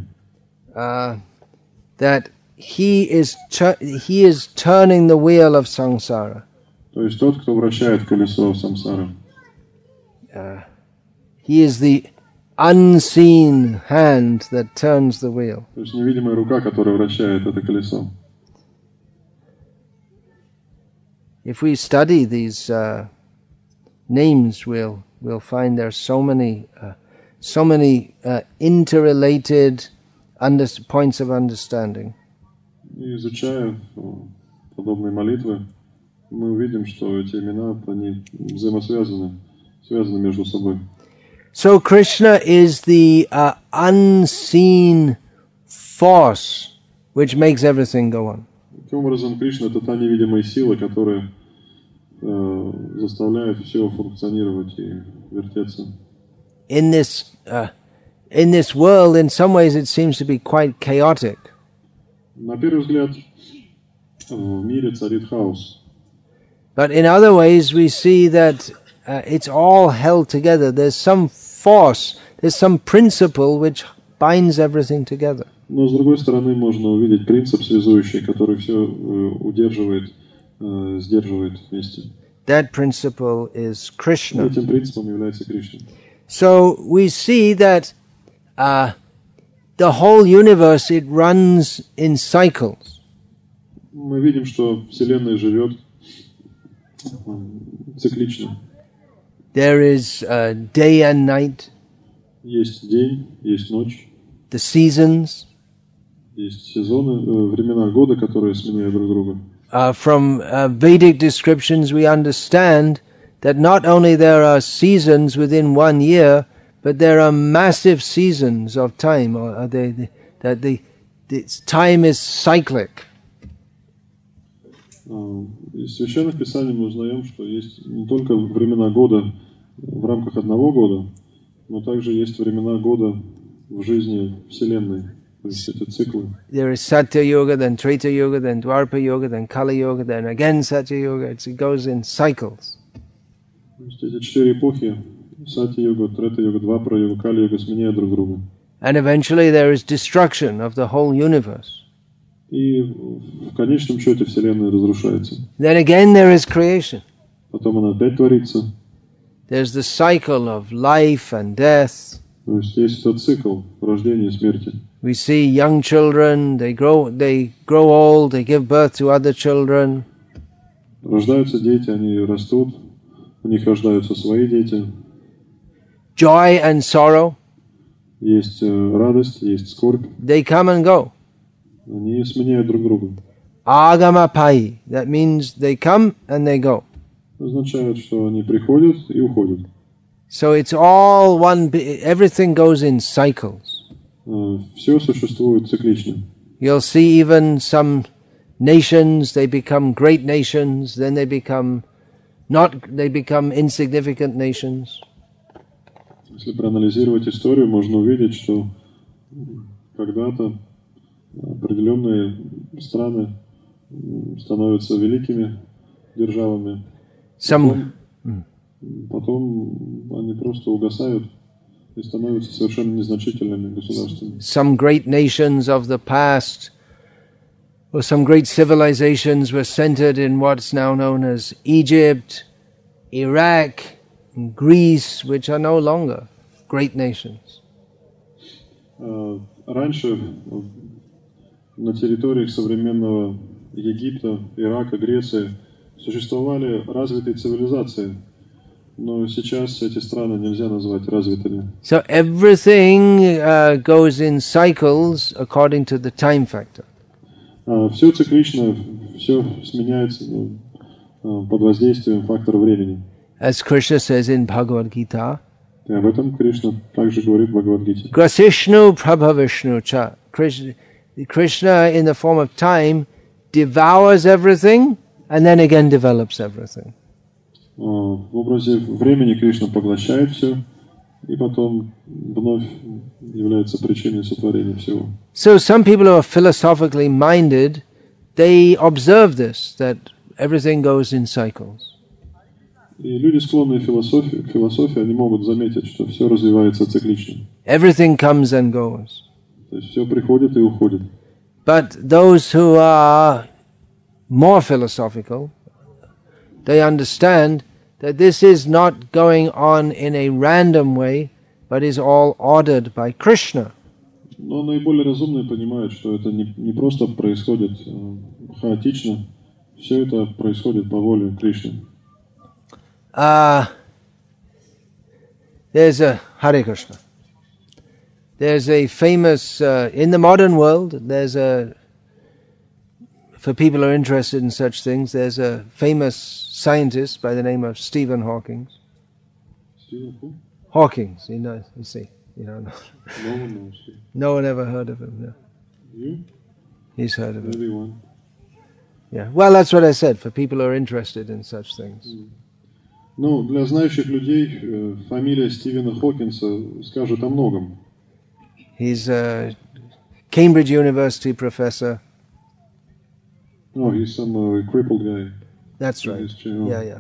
That he is turning the wheel of samsara. То есть тот, кто вращает колесо самсары. He is the unseen hand that turns the wheel. То есть невидимая рука, которая вращает это колесо. If we study these names, we'll find there are so many interrelated points of understanding. И изучая подобные молитвы, мы увидим, что эти имена, они взаимосвязаны, связаны между собой. So Krishna is the unseen force which makes everything go on. Таким образом, Кришна — это та невидимая сила, которая заставляет все функционировать и вертеться. In this world, in some ways, it seems to be quite chaotic. На первый взгляд, в мире царит хаос. But in other ways, we see that it's all held together. There's some force, there's some principle which binds everything together. Но с другой стороны, можно увидеть принцип связующий, который все удерживает, сдерживает вместе. That principle is Krishna. Этим принципом является Кришна. So we see that the whole universe, it runs in cycles. Мы видим, что Вселенная живет циклично. There is day and night. Есть день, есть ночь. The seasons. Есть сезоны, времена года, которые сменяют друг друга. From Vedic descriptions, we understand that not only there are seasons within 1 year, but there are massive seasons of time, or that the time is cyclic. Из священных писаний мы узнаем, что есть не только времена года в рамках одного года, но также есть времена года в жизни Вселенной. То есть эти циклы. There is Satya Yoga, then Treta Yoga, then Dwapara Yoga, then Kali Yoga, then again Satya Yoga. It goes in cycles. То есть эти 4 эпохи — Сатья-йога, Трета-йога, Двапара-йога, Кали-йога — сменяют друг друга. And eventually there is destruction of the whole universe. И в конечном счете Вселенная разрушается. Then again there is creation. Потом она опять творится. There's the cycle of life and death. То есть есть этот цикл рождения и смерти. We see young children, they grow old, they give birth to other children. Рождаются дети, они растут, у них рождаются свои дети. Joy and sorrow. Есть радость, есть скорбь. They come and go. Они сменяют друг друга. Agamapai. That means they come and they go. Означает, что они приходят и уходят. So it's all one. Everything goes in cycles. Все существует циклично. You'll see even some nations, they become great nations, then they become insignificant nations. Если проанализировать историю, можно увидеть, что когда-то определенные страны становятся великими державами. Потом они просто угасают и становятся совершенно незначительными государствами. Some great nations of the past, or some great civilizations, were centered in what's now known as Egypt, Iraq, and Greece, which are no longer great nations. Раньше на территориях современного Египта, Ирака, Греции существовали развитые цивилизации, но сейчас эти страны нельзя назвать развитыми. So everything goes in cycles according to the time factor. Все циклично, все сменяется под воздействием фактора времени. As Krishna says in Bhagavad Gita, И об этом Кришна также говорит в Бхагавад-гите. Grasishnu Prabhavishnu Cha. Krishna in the form of time devours everything and then again develops everything. В образе времени Кришна поглощает все и потом вновь является причиной сотворения всего. So some people who are philosophically minded, they observe this, that everything goes in cycles. И люди, склонные к философии, они могут заметить, что все развивается циклично. Everything comes and goes. То есть все приходит и уходит. But those who are more philosophical, they understand that this is not going on in a random way, but is all ordered by Krishna. Но наиболее разумные понимают, что это не просто происходит хаотично, все это происходит по воле Кришны. There's a Hare Krishna. There's a famous in the modern world. For people who are interested in such things, there's a famous scientist by the name of Stephen Hawking. Stephen who? Hawking, you see. No one knows. No one ever heard of him. No. You? He's heard of him. Everyone. Yeah. Well, that's what I said. For people who are interested in such things. Ну, для знающих людей фамилия Стивена Хокинса скажет о многом. He's a Cambridge University professor. Oh, he's some crippled guy. That's right. Yeah.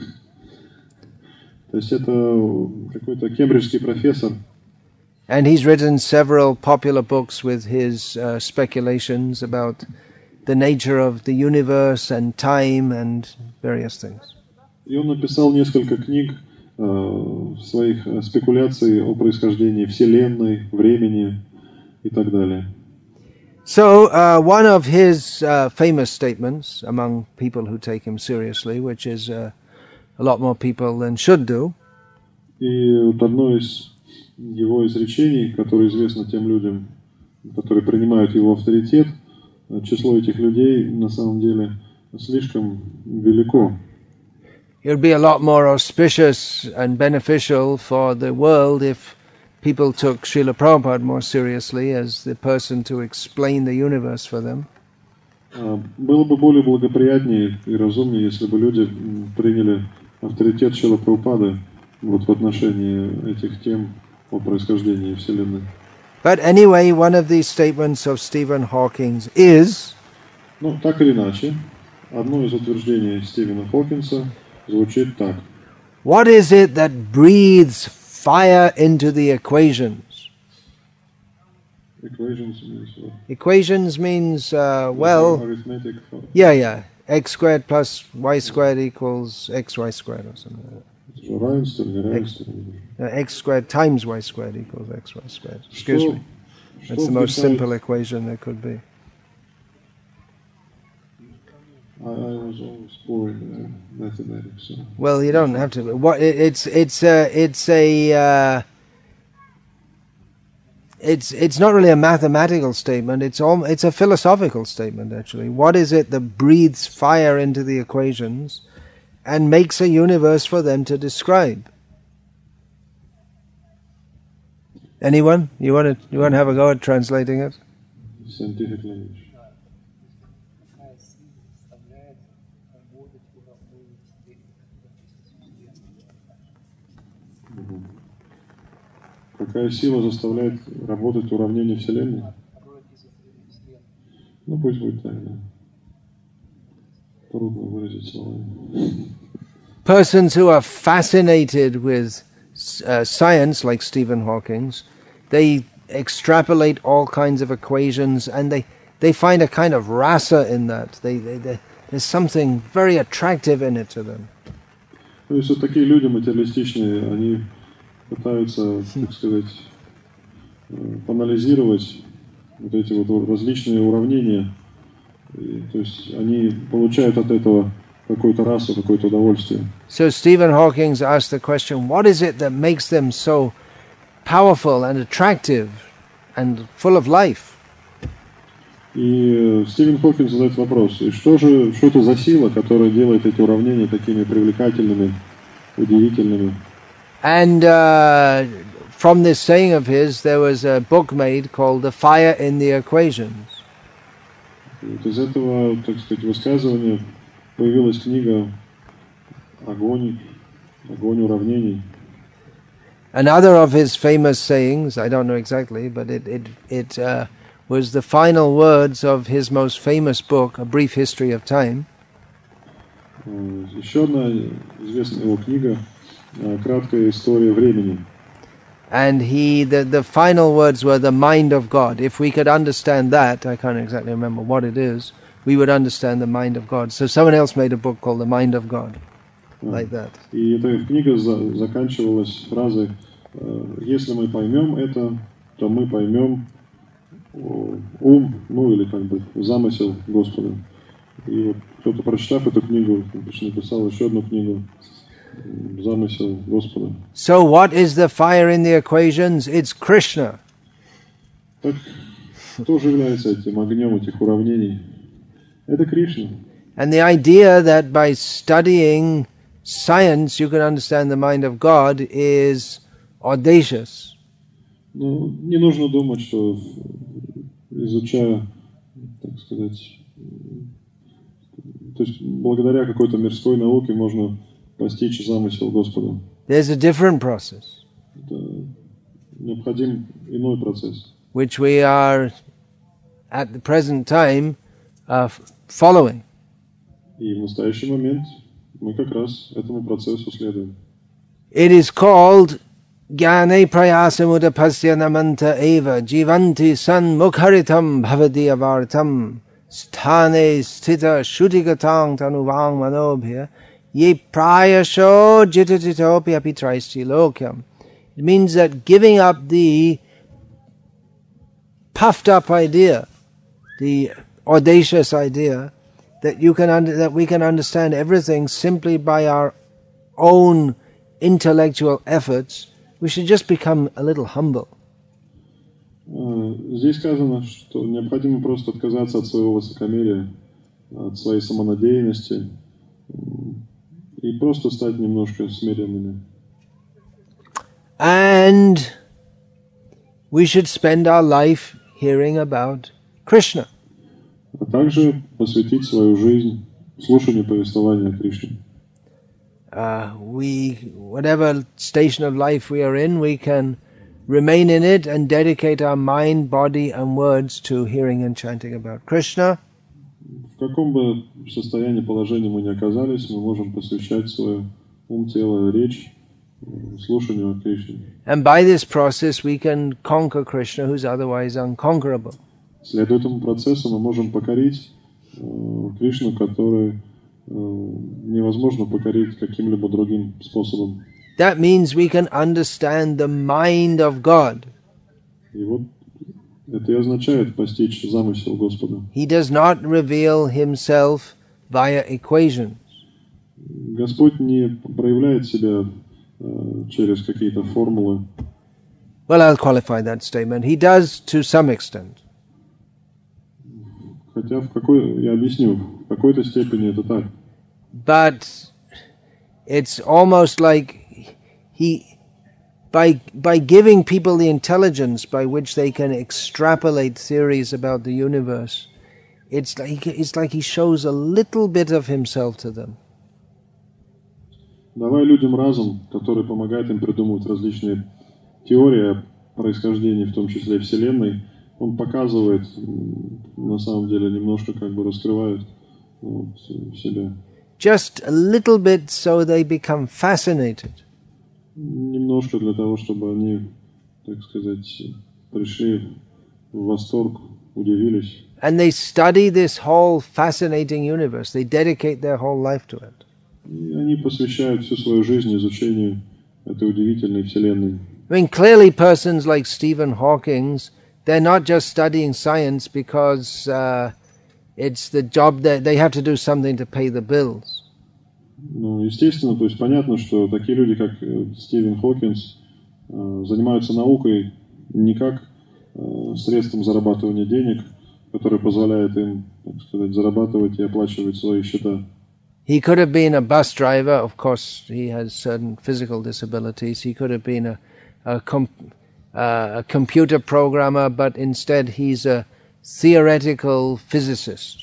То есть это какой-то кембриджский профессор. And he's written several popular books with his speculations about the nature of the universe and time and various things. И он написал несколько книг своих спекуляций о происхождении Вселенной, времени и так далее. So one of his famous statements among people who take him seriously, which is a lot more people than should do. И вот одно из его изречений, которое известно тем людям, которые принимают его авторитет, число этих людей на самом деле слишком велико. It would be a lot more auspicious and beneficial for the world if people took Srila Prabhupada more seriously as the person to explain the universe for them. Было бы более благоприятнее и разумнее, если бы люди приняли авторитет Шрила Прабхупады вот в отношении этих тем о происхождении Вселенной. But anyway, one of these statements of Stephen Hawking is... Ну, так или иначе, одно из утверждений Стивена Хокинса звучит так. What is it that breathes fire into the equations? Equations means what? Equations means, well... Arithmetic. Yeah. X squared plus y squared equals xy squared or something like that. Равенство или неравенство? X squared times y squared equals xy squared. Excuse me. That's the most simple equation there could be. I was always poor in mathematics. So. Well, you don't have to. What it's not really a mathematical statement. It's a philosophical statement actually. What is it that breathes fire into the equations and makes a universe for them to describe? Anyone? You want to have a go at translating it? Scientific language. Какая сила заставляет работать уравнение Вселенной? Ну, пусть будет так, да. Трудно выразить словами. Persons who are fascinated with science, like Stephen Hawking, they extrapolate all kinds of equations, and they find a kind of rasa in that. There's something very attractive in it to them. То есть вот такие люди материалистичные, они пытаются, так сказать, поанализировать вот эти вот различные уравнения. И, то есть они получают от этого какую-то расу, какое-то удовольствие. So Stephen Hawking asked the question, what is it that makes them so powerful and attractive and full of life? И Стивен Хокинг задает вопрос, и что это за сила, которая делает эти уравнения такими привлекательными, удивительными? And from this saying of his, there was a book made called The Fire in the Equations. И вот из этого, так сказать, высказывания появилась книга «Огонь уравнений». Another of his famous sayings, I don't know exactly, but it was the final words of his most famous book, A Brief History of Time. Еще одна известная его книга «Краткая история времени». And the final words were the mind of God. If we could understand that, I can't exactly remember what it is, we would understand the mind of God. So someone else made a book called The Mind of God, like that. И эта книга заканчивалась фразой «Если мы поймем это, то мы поймем ум, или как бы замысел Господа». И вот кто-то, прочитав эту книгу, написал еще одну книгу «Замысел Господа». So what is the fire in the equations? It's Krishna. Так, кто же является этим огнем этих уравнений? Это Кришна. And the idea that by studying science you can understand the mind of God is audacious. Ну, не нужно думать, что изучая, так сказать, то есть благодаря какой-то мирской науке можно постичь замысел Господа. There's a different process, Это необходим иной процесс, which we are at the present time following. и в настоящий момент мы как раз этому процессу следуем. It is called Jnane prayasamudapasya namanta eva jivanti san mukharitam bhavadi avartam sthane sthita shuddhigatang tanuvang manobhya ye prayasho jitatitopi apitraisti lokyam. It means that giving up the puffed up idea, the audacious idea, that we can understand everything simply by our own intellectual efforts, we should just become a little humble. Здесь сказано, что необходимо просто отказаться от своего высокомерия, от своей самонадеянности и просто стать немножко смиренными. And we should spend our life hearing about Krishna. А также посвятить свою жизнь слушанию повествования о Кришне. Whatever station of life we are in, we can remain in it and dedicate our mind, body and words to hearing and chanting about Krishna. В каком бы состоянии, положении мы ни оказались, мы можем посвящать свой ум, тело, речь слушанию о Кришне. And by this process we can conquer Krishna, who's otherwise unconquerable. Следуя этому процессу мы можем покорить Кришну, который невозможно покорить каким-либо другим способом. That means we can understand the mind of God. И вот это и означает постичь замысел Господа. He does not reveal himself via equations. Господь не проявляет себя через какие-то формулы. Well, I'll qualify that statement. He does to some extent. Хотя я объясню, в какой-то степени это так. But it's almost like by giving people the intelligence by which they can extrapolate theories about the universe, it's like he shows a little bit of himself to them. Давая людям разум, который помогает им придумывать различные теории о происхождении, в том числе и Вселенной, он показывает, на самом деле, немножко как бы раскрывает себя. Just a little bit so they become fascinated. Немножко для того, чтобы они, так сказать, пришли в восторг, удивились. And they study this whole fascinating universe. They dedicate their whole life to it. И они посвящают всю свою жизнь изучению этой удивительной Вселенной. I mean, clearly persons like Stephen Hawking, they're not just studying science because it's the job that they have to do something to pay the bills. Ну, естественно, то есть понятно, что такие люди, как Стивен Хокинс, занимаются наукой не как средством зарабатывания денег, который позволяет им, так сказать, зарабатывать и оплачивать свои счета. He could have been a bus driver. Of course, he has certain physical disabilities. He could have been a computer programmer, but instead he's a theoretical physicist.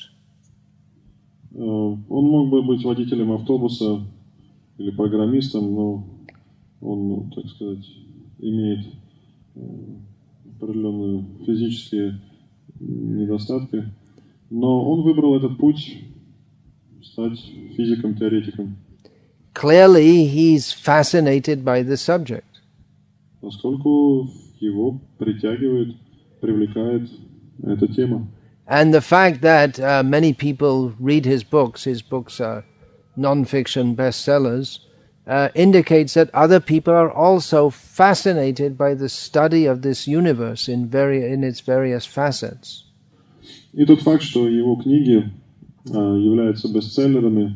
Он мог бы быть водителем автобуса или программистом, но он, так сказать, имеет определенные физические недостатки. Но он выбрал этот путь стать физиком-теоретиком. Clearly, he's fascinated by the subject. Поскольку его притягивает, привлекает эта тема. And the fact that many people read his books are non-fiction bestsellers, indicates that other people are also fascinated by the study of this universe in its various facets. И тот факт, что его книги являются бестселлерами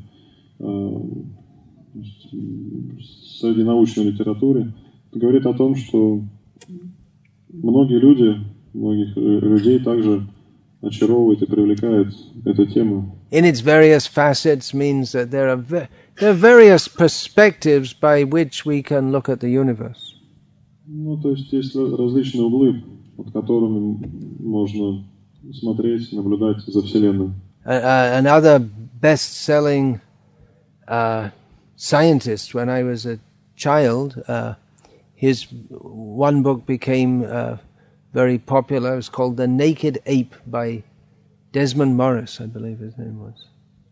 среди научной литературы, говорит о том, что многих людей также очаровывает и привлекает эта тема. In its various facets means that there are various perspectives by which we can look at the universe. Ну, то есть есть различные углы, под которыми можно смотреть, наблюдать за Вселенной. Another best-selling scientist, when I was a child, his one book became very popular. It was called The Naked Ape by Desmond Morris, I believe his name was.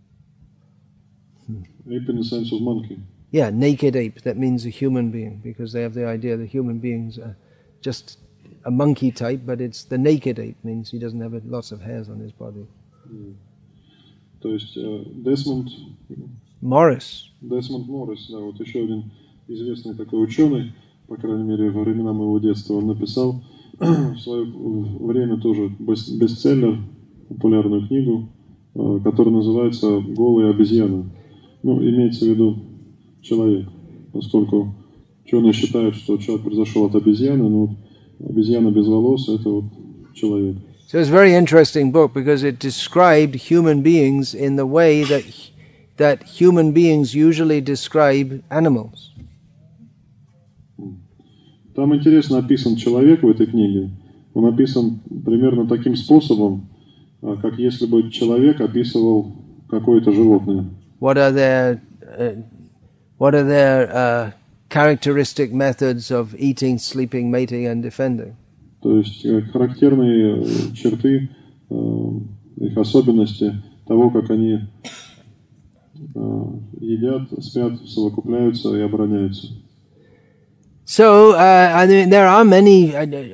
Ape in the sense of monkey. Yeah, naked ape. That means a human being, because they have the idea that human beings are just a monkey type, but it's the naked ape, means he doesn't have lots of hairs on his body. То есть Desmond Morris. Desmond Morris, да, вот еще один известный такой ученый, по крайней мере, во времена моего детства, он написал в свое время тоже бестселлер, популярную книгу, которая называется «Голые обезьяны». Ну, имеется в виду человек, поскольку ученые считают, что человек произошел от обезьяны, но обезьяна без волос – это вот человек. So it's a very interesting book because it described human beings in the way that human beings usually describe animals. Там интересно описан человек в этой книге. Он описан примерно таким способом, как если бы человек описывал какое-то животное. What are their characteristic methods of eating, sleeping, mating, and defending? То есть характерные черты, их особенности того, как они едят, спят, совокупляются и обороняются. So, I mean, there are many,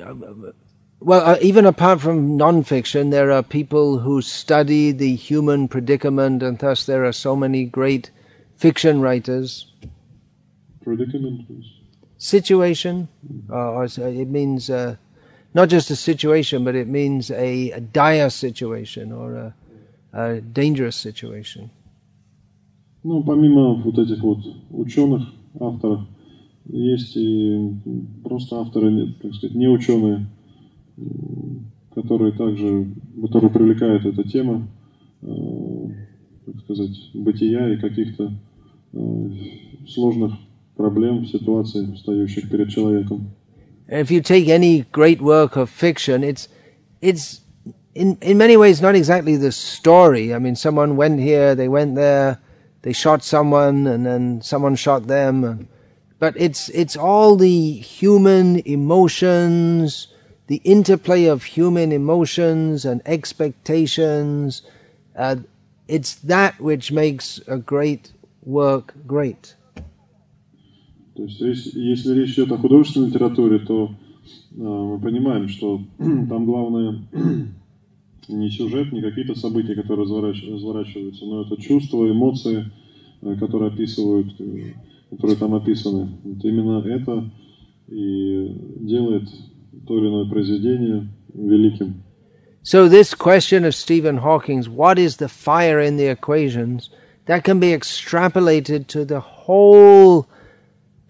even apart from non-fiction, there are people who study the human predicament, and thus there are so many great fiction writers. Predicament? Situation, it means not just a situation, but it means a dire situation or a dangerous situation. Ну, помимо вот этих вот ученых, авторов, есть и просто авторы, так сказать, не ученые, которые привлекает эта тема, так сказать, бытия и каких-то сложных проблем, ситуаций, встающих перед человеком. If you take any great work of fiction, it's in many ways not exactly the story. I mean, someone went here, they went there, they shot someone, and then someone shot them. But it's all the human emotions, the interplay of human emotions and expectations. It's that which makes a great work great. То есть, если речь идет о художественной литературе, то мы понимаем, что там главное не сюжет, не какие-то события, которые разворачиваются, но это чувства, эмоции, которые там описаны. Вот именно это и делает то или иное произведение великим. So this question of Stephen Hawking's, what is the fire in the equations, that can be extrapolated to the whole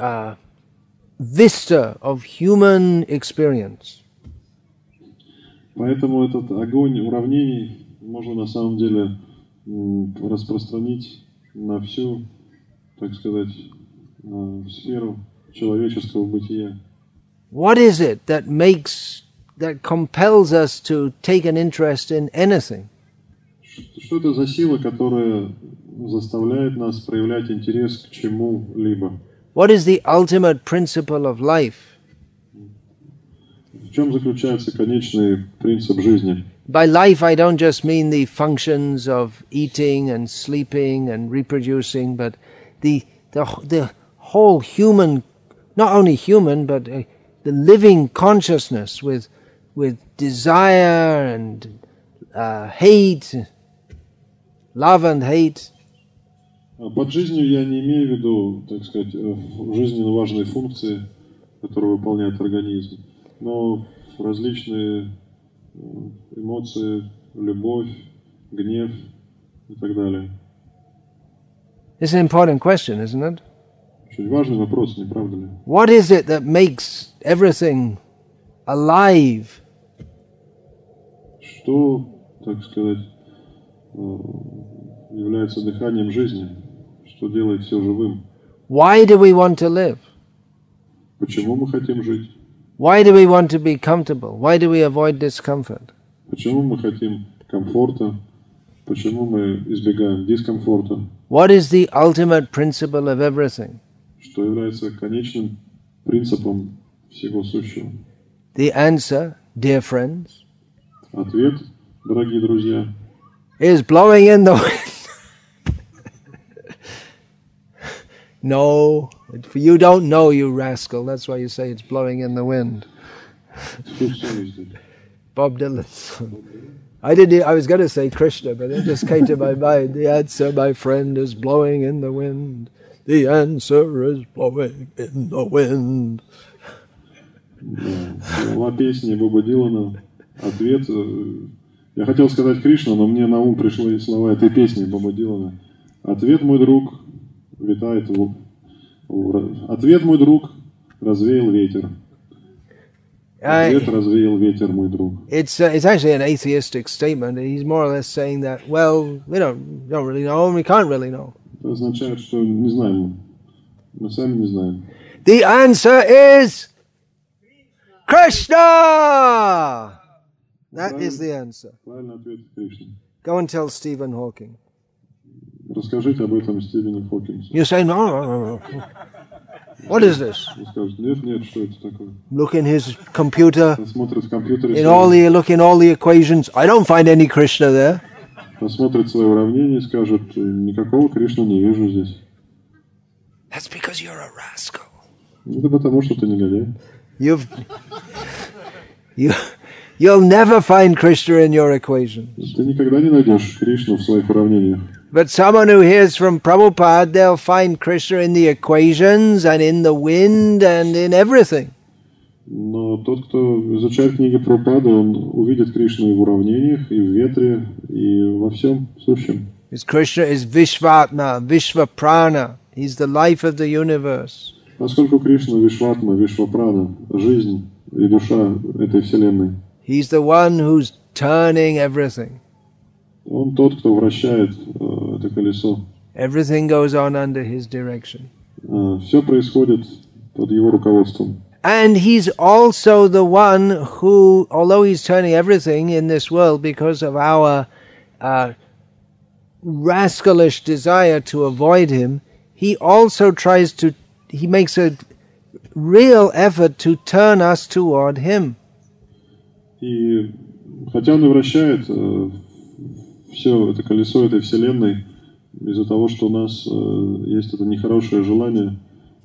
vista of human experience. Поэтому этот огонь уравнений можно на самом деле распространить на всю, так сказать, сферу человеческого бытия. What is it that compels us to take an interest in anything? Что это за сила, которая заставляет нас проявлять интерес к чему-либо? What is the ultimate principle of life? В чем заключается конечный принцип жизни? By life, I don't just mean the functions of eating and sleeping and reproducing, but the whole human, not only human, but the living consciousness with desire and hate, love and hate. Под жизнью я не имею в виду, так сказать, жизненно важные функции, которые выполняет организм, но различные эмоции, любовь, гнев и так далее. It's an important question, isn't it? Очень важный вопрос, не правда ли? What is it that makes everything alive? Что, так сказать, является дыханием жизни? Что делает все живым? Why do we want to live? Почему мы хотим жить? Why do we want to be comfortable? Why do we avoid discomfort? Почему мы хотим комфорта? Почему мы избегаем дискомфорта? What is the ultimate principle of everything? Что является конечным принципом всего сущего? The answer, dear friends, Ответ, дорогие друзья, is blowing in the wind. No, you don't know, you rascal. That's why you say it's blowing in the wind. Bob Dylan. I was going to say Krishna, but it just came to my mind. The answer, my friend, is blowing in the wind. The answer is blowing in the wind. Слова песни Боба Дилана. Ответ. Я хотел сказать Кришна, но мне на ум пришли слова этой песни Боба Дилана. Ответ, мой друг, витает Ответ, мой друг, развеял ветер. Ответ развеял ветер, мой друг. It's actually an atheistic statement. He's more or less saying that, well, we don't really know, and we can't really know. Это означает, что не знаем. Мы сами не знаем. The answer is Krishna! That is the answer. Правильный ответ Кришна. Go and tell Stephen Hawking. Расскажите об этом Стивену Хокинсу. You say, no. What is this? Он скажет, нет, что это такое? Look in his computer. Посмотрит в компьютере. Look in all the equations. I don't find any Krishna there. Посмотрит свои уравнения и скажет, никакого Кришны не вижу здесь. That's because you're a rascal. Это потому, что ты негодяй. You'll never find Krishna in your equations. Ты никогда не найдешь Кришну в своих уравнениях. But someone who hears from Prabhupada, they'll find Krishna in the equations and in the wind and in everything. Но тот, кто изучает книги Прабхупады, он увидит Кришну и в уравнениях, и в ветре, и во всем сущем. Krishna is Vishvatma, Vishvaprana. He's the life of the universe. Поскольку Кришна Вишватма, Вишвапрана, жизнь и душа этой вселенной. He's the one who's turning everything. Он тот, кто вращает это колесо. Everything goes on under his direction. Все происходит под его руководством. And he's also the one who, although he's turning everything in this world because of our rascalish desire to avoid him, he also he makes a real effort to turn us toward him. И хотя он и вращает все это колесо этой вселенной из-за того, что у нас есть это нехорошее желание,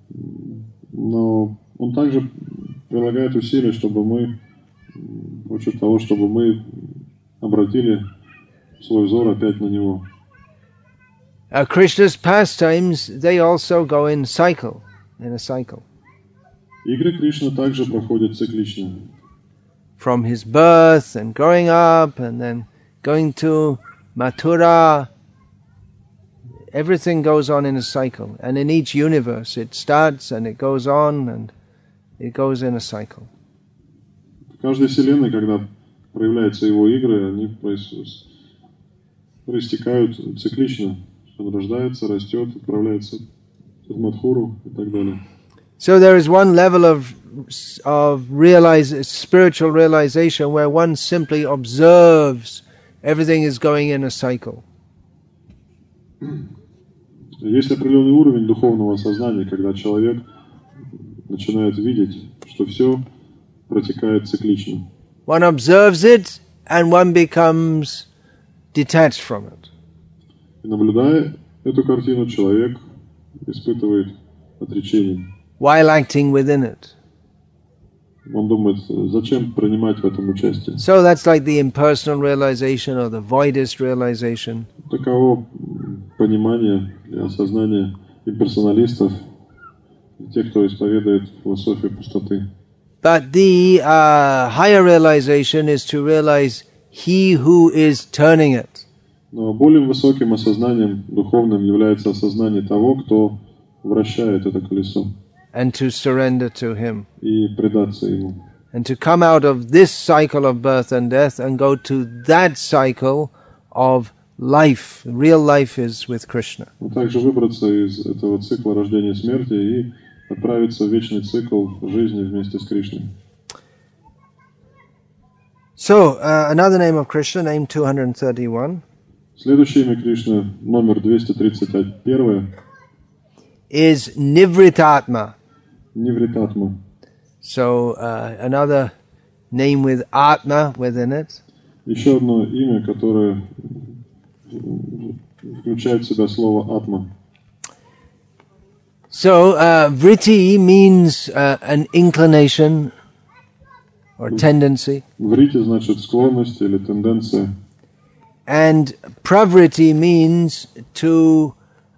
но он также прилагает усилия, чтобы мы, за того, чтобы мы обратили свой взор опять на него. Krishna's pastimes, they also go in a cycle. Игры Кришны также проходят циклично. From his birth and growing up and then going to Mathura, everything goes on in a cycle. And in each universe, it starts and it goes on and it goes in a cycle. В каждой вселенной, когда проявляются его игры, они проистекают циклично. Он рождается, растет, отправляется в Мадхуру и так далее. So there is one level of spiritual realization where one simply observes everything is going in a cycle. Есть определенный уровень духовного сознания, когда человек начинает видеть, что все протекает циклично. One observes it and one becomes detached from it. И наблюдая эту картину, человек испытывает отречение. While acting within it. Он думает, зачем принимать в этом участие? So that's like the impersonal realization or the voidist realization. Таково понимание и осознание имперсоналистов, тех, кто исповедует философию пустоты. But the higher realization is to realize he who is turning it. Но более высоким осознанием духовным является осознание того, кто вращает это колесо. And to surrender to him. И предаться ему. And to come out of this cycle of birth and death and go to that cycle of life. Real life is with Krishna. Но также выбраться из этого цикла рождения и смерти и отправиться в вечный цикл жизни вместе с Кришной. So, another name of Krishna, name 231. Следующее имя Кришны, номер 231, is Nivritatma. Nivritatma. So, another name with Atma within it. Еще одно имя, которое включает в себя слово Атма. So, vritti means an inclination or tendency. Врити значит склонность или тенденция. And pravritti means to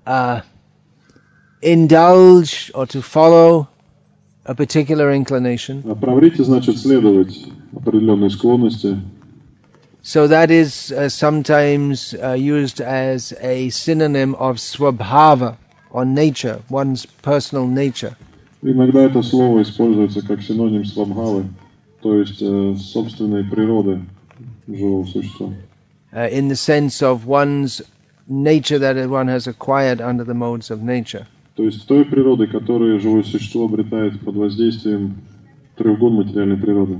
indulge or to follow a particular inclination. А праврити значит следовать определенной склонности. So that is sometimes used as a synonym of swabhava, or nature, one's personal nature. Иногда это слово используется как синоним свабхавы, то есть собственной природы живого существа. In the sense of one's nature that one has acquired under the modes of nature. То есть той природы, которую живое существо обретает под воздействием трех гун материальной природы.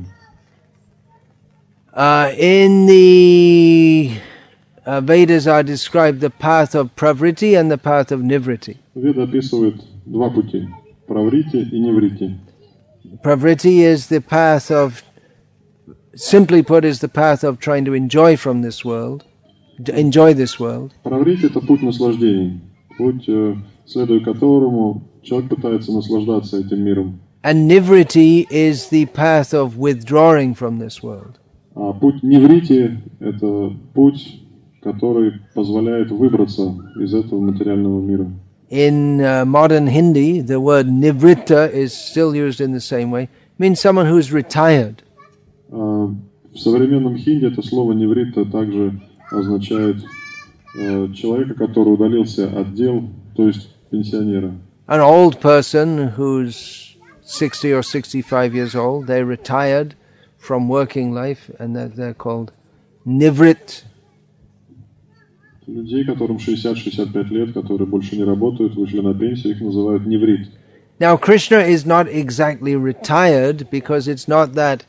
In the Vedas are described the path of pravritti and the path of nivritti. Веда описывает два пути – праврити и неврити. Pravritti is the path of, simply put, is the path of trying to enjoy from this world, enjoy this world. Праврити – это путь наслаждений, путь, следуя которому человек пытается наслаждаться этим миром. And nivritti is the path of withdrawing from this world. А путь неврити – это путь, который позволяет выбраться из этого материального мира. In modern Hindi, the word nivritta is still used in the same way. It means someone who is retired. В современном хинди это слово невритта также означает человека, который удалился от дел, то есть пенсионера. An old person who's 60 or 65 years old, they retired from working life, and they're called nivrit. Людей, которым 60-65 лет, которые больше не работают, вышли на пенсию, их называют неврит. Now, Krishna is not exactly retired because it's not that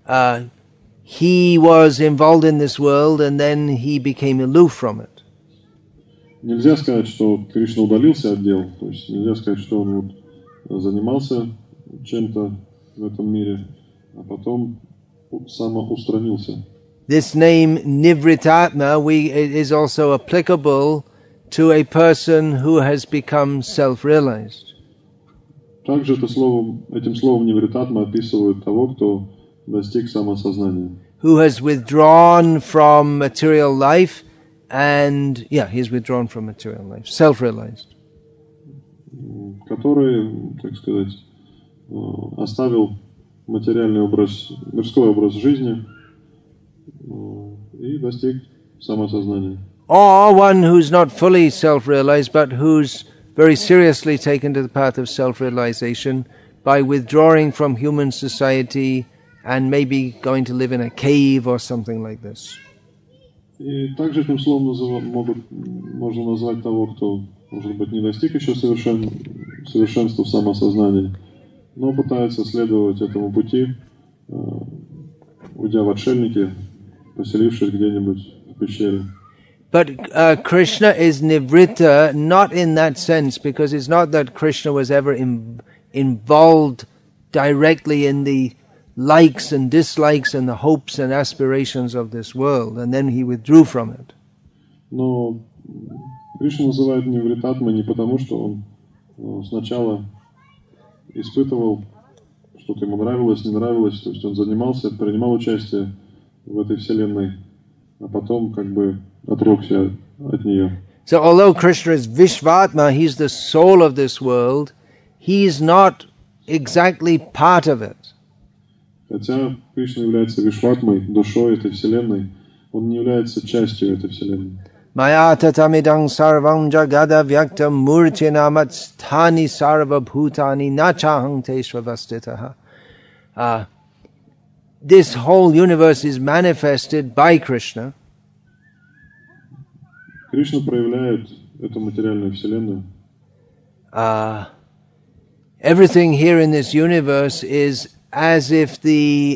he was involved in this world and then he became aloof from it. Нельзя сказать, что Кришна удалился от дел, то есть нельзя сказать, что он вот занимался чем-то в этом мире, а потом самоустранился. This name Nivritatma is also applicable to a person who has become self-realized. Также этим словом невритатма описывают того, кто достиг самосознания. Who has withdrawn from material life and, he's withdrawn from material life, self-realized. Который, так сказать, оставил материальный образ, мирской образ жизни и достиг самосознания. Or one who's not fully self-realized, but who's very seriously taken to the path of self-realization by withdrawing from human society and maybe going to live in a cave or something like this. И также этим словом можно назвать того, кто, может быть, не достиг еще совершенства в самосознании, но пытается следовать этому пути, уйдя в отшельники, поселившись где-нибудь в пещере. But Krishna is nivritta, not in that sense, because it's not that Krishna was ever involved directly in the likes and dislikes and the hopes and aspirations of this world, and then he withdrew from it. Но Кришна называет нивритатмой не потому, что он сначала испытывал, что-то ему нравилось, не нравилось, то есть он занимался, принимал участие в этой вселенной, а потом как бы отрекся от нее. So although Krishna is Vishvatma, he's the soul of this world, he's not exactly part of it. Хотя Кришна является Вишватмой, душой этой вселенной, он не является частью этой вселенной. Maya tatamidang sarvam jagada vyaktam murtinamatsthani sarva bhutani nachahang tesvavastitaha. This whole universe is manifested by Krishna. Кришна проявляет эту материальную вселенную. Everything here in this universe is as if the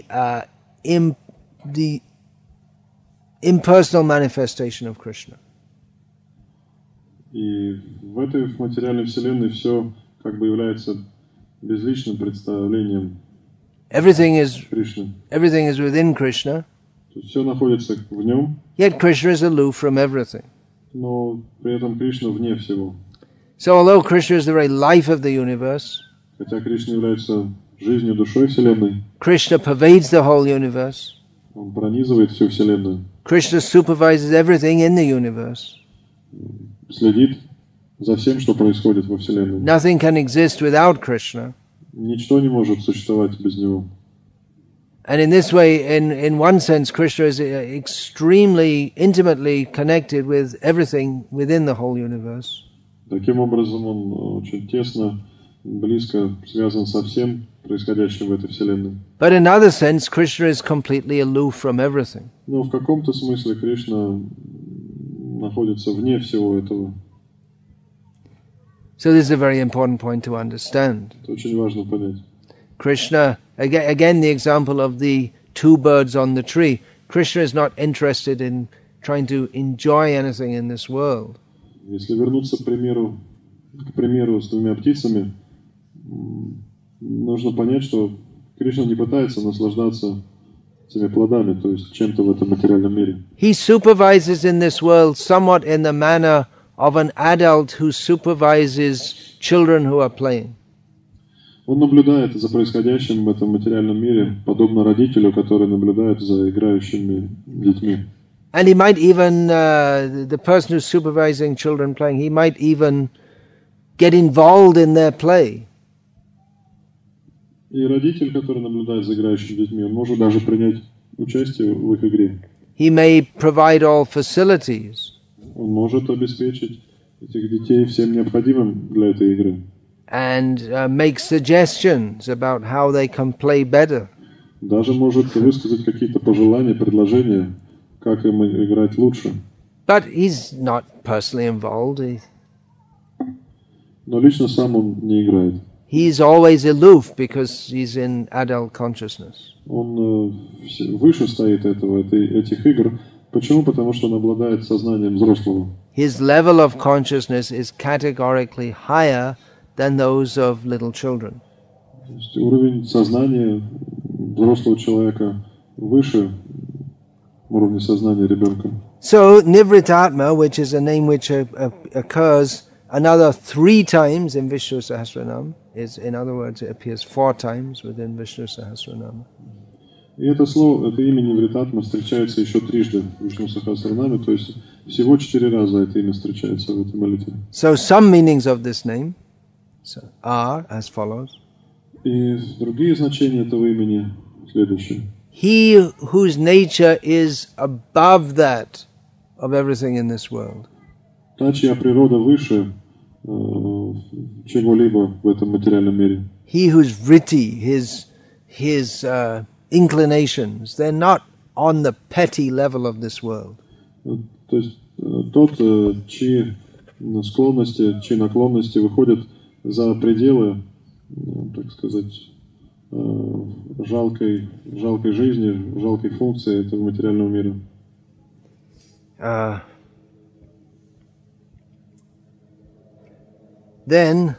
impersonal manifestation of Krishna. И в этой материальной вселенной все как бы является безличным представлением Кришны. Everything is within Krishna. Все находится в нем. Yet Krishna is aloof from everything. Но при этом Кришна вне всего. So although Krishna is the very life of the universe, хотя Кришна является жизнью, душой вселенной, Krishna pervades the whole universe. Он пронизывает всю вселенную. Krishna supervises everything in the universe. Следит за всем, что происходит во вселенной. Nothing can exist without Krishna. Ничто не может существовать без него. And in this way, in one sense, Krishna is extremely intimately connected with everything within the whole universe. Таким образом, он очень тесно, близко связан со всем происходящим в этой вселенной. But in another sense, Krishna is completely aloof from everything. Но в каком-то смысле Кришна находится вне всего этого. So this is a very important point to understand. Это очень важно понять. Krishna, again the example of the two birds on the tree. Krishna is not interested in trying to enjoy anything in this world. Если вернуться к примеру с двумя птицами, нужно понять, что Кришна не пытается наслаждаться этими плодами, то есть чем-то в этом материальном мире. He supervises in this world somewhat in the manner of an adult who supervises children who are playing. Он наблюдает за происходящим в этом материальном мире, подобно родителю, который наблюдает за играющими детьми. And he might even, the person who's supervising children playing, he might even get involved in their play. И родитель, который наблюдает за играющими детьми, он может даже принять участие в их игре. He may provide all facilities. Он может обеспечить этих детей всем необходимым для этой игры. And make suggestions about how they can play better. Даже может высказать какие-то пожелания, предложения, как им играть лучше. But he's not personally involved. Но лично сам он не играет. He's always aloof because he's in adult consciousness. Он выше стоит этих игр. Почему? Потому что он обладает сознанием взрослого. His level of consciousness is categorically higher than those of little children. Уровень сознания взрослого человека выше уровня сознания ребенка. So Nivritatma, which is a name which occurs another 3 times in Vishnu Sahasranam, in other words, it appears 4 times within Vishnu Sahasranam. И это слово, это имя Нивритатма встречается еще трижды в Вишну Сахасранаме, то есть всего 4 раза это имя встречается в этой молитве. So some meanings of this name are as follows. И другие значения этого имени следующие. He whose nature is above that of everything in this world. Та, чья природа выше чего-либо в этом материальном мире. He whose vritti, his inclinations. They're not on the petty level of this world. То есть тот, чьи склонности, чьи наклонности выходят за пределы, так сказать, жалкой жизни, жалкой функции этого материального мира. Then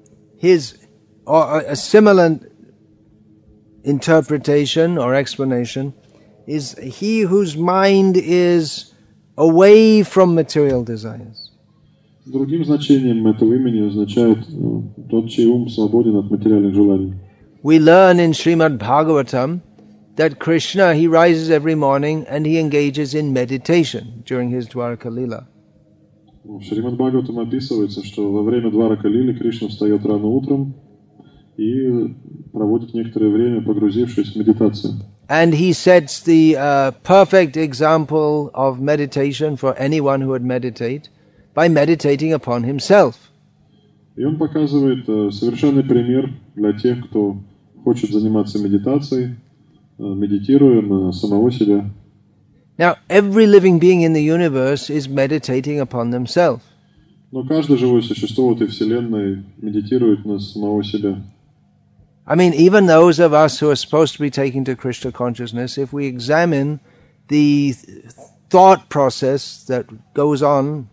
a similar interpretation or explanation is he whose mind is away from material desires. Другим значением этого имени означает тот, чей ум свободен от материальных желаний. We learn in Srimad Bhagavatam that Krishna, he rises every morning and he engages in meditation during his Dwaraka Lila. В Шримад Бхагаватам описывается, что во время Дварака Лилы Кришна встает рано утром и проводит некоторое время, погрузившись в медитацию. And he sets the perfect example of meditation for anyone who would meditate by meditating upon himself. И он показывает совершенный пример для тех, кто хочет заниматься медитацией, медитируя на самого себя. Now, every living being in the universe is meditating upon themselves. Но каждое живое существо в этой вселенной медитирует на самого себя. I mean, even those of us who are supposed to be taken to Krishna consciousness, if we examine the thought process that goes on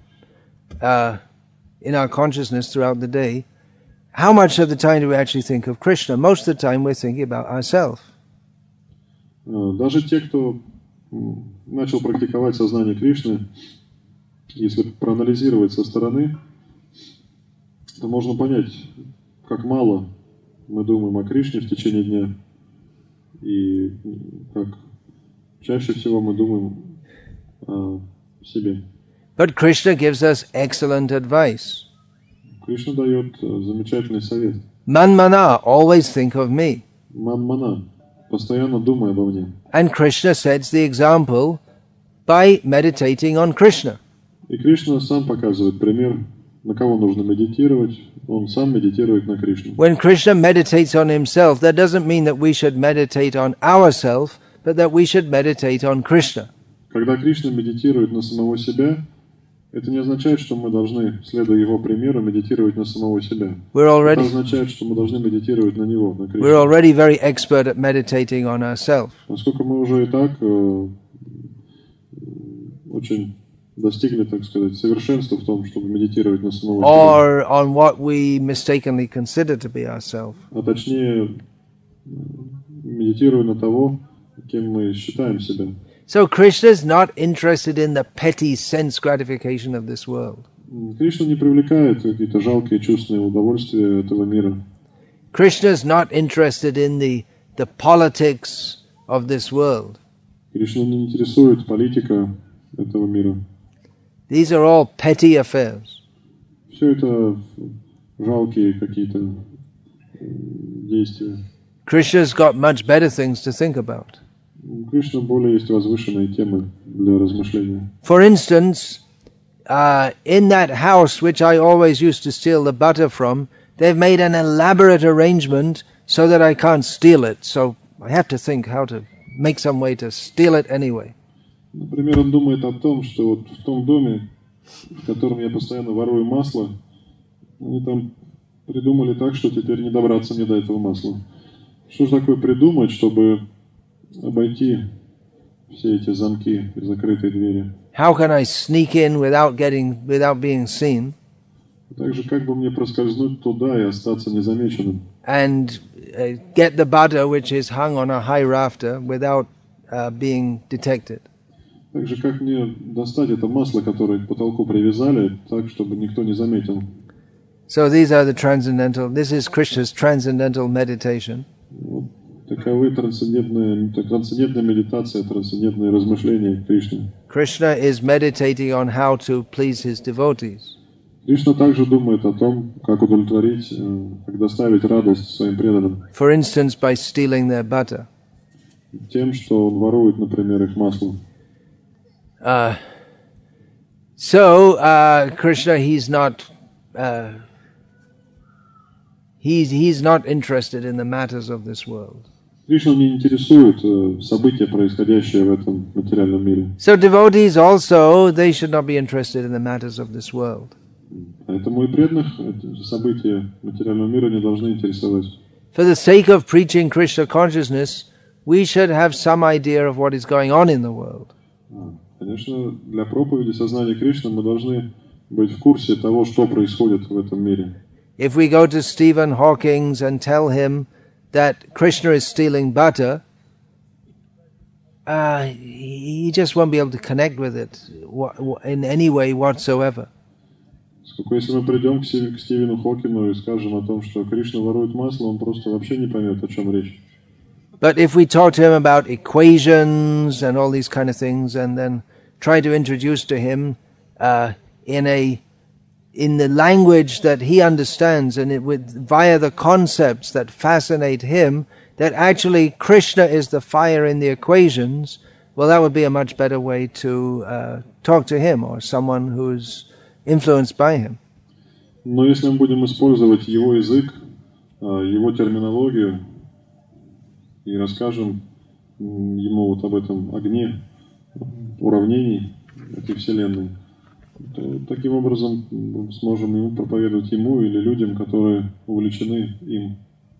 in our consciousness throughout the day, how much of the time do we actually think of Krishna? Most of the time we're thinking about ourselves. Даже те, кто начал практиковать сознание Кришны, если проанализировать со стороны, то можно понять, как мало мы думаем о Кришне в течение дня, и как чаще всего мы думаем о себе. But Krishna gives us excellent advice. Кришна дает замечательный совет. Manmana, always think of me. Манмана, постоянно думай обо мне. And Krishna sets the example by meditating on Krishna. И Кришна сам показывает пример, на кого нужно медитировать. Он сам медитирует на Кришну. When Krishna meditates on himself, that doesn't mean that we should meditate on ourselves, but that we should meditate on Krishna. Когда Кришна медитирует на самого себя, это не означает, что мы должны, следуя его примеру, медитировать на самого себя. Это означает, что мы должны медитировать на него, на Кришну. We're already very expert at meditating on ourselves. Поскольку мы уже и так очень достигли, так сказать, совершенства в том, чтобы медитировать на самого себя. Or on what we mistakenly consider to be ourselves. А точнее, медитируя на того, кем мы считаем себя. So Krishna is not interested in the petty sense gratification of this world. Кришна не привлекает какие-то жалкие чувственные удовольствия этого мира. Krishna is not interested in the politics of this world. Кришна не интересует политика этого мира. These are all petty affairs. Все это жалкие какие-то действия. Krishna's got much better things to think about. У Кришны более есть возвышенные темы для размышления. For instance, in that house which I always used to steal the butter from, they've made an elaborate arrangement so that I can't steal it. So I have to think how to make some way to steal it anyway. Например, он думает о том, что вот в том доме, в котором я постоянно ворую масло, они там придумали так, что теперь не добраться мне до этого масла. Что же такое придумать, чтобы обойти все эти замки и закрытые двери? How can I sneak in without being seen? Также как бы мне проскользнуть туда и остаться незамеченным? And get the butter which is hung on a high rafter without being detected. Также как мне достать это масло, которое к потолку привязали, так, чтобы никто не заметил? So these are the this is Krishna's transcendental meditation. Таковы трансцендентная медитация, трансцендентные размышления Кришны. Krishna is meditating on how to please his devotees. Кришна также думает о том, как удовлетворить, как доставить радость своим преданным. For instance, by stealing their butter. Тем, что он ворует, например, их масло. Krishna, he's not interested in the matters of this world. Кришну не интересуют события, происходящие в этом материальном мире. So devotees also, they should not be interested in the matters of this world. Поэтому и преданных события материального мира не должны интересовать. For the sake of preaching Krishna consciousness, we should have some idea of what is going on in the world. Конечно, для проповеди сознания Кришны мы должны быть в курсе того, что происходит в этом мире. If we go to Stephen Hawking and tell him that Krishna is stealing butter, he just won't be able to connect with it in any way whatsoever. Если мы придем к Стивену Хокину и скажем о том, что Кришна ворует масло, он просто вообще не поймет, о чем речь. But if we talk to him about equations and all these kind of things, and then try to introduce to him in the language that he understands, and via the concepts that fascinate him, that actually Krishna is the fire in the equations, well, that would be a much better way to talk to him or someone who's influenced by him. Но если мы будем использовать его язык, его терминологию, и расскажем ему вот об этом огне уравнений этой Вселенной, то таким образом сможем ему проповедовать ему или людям, которые увлечены им.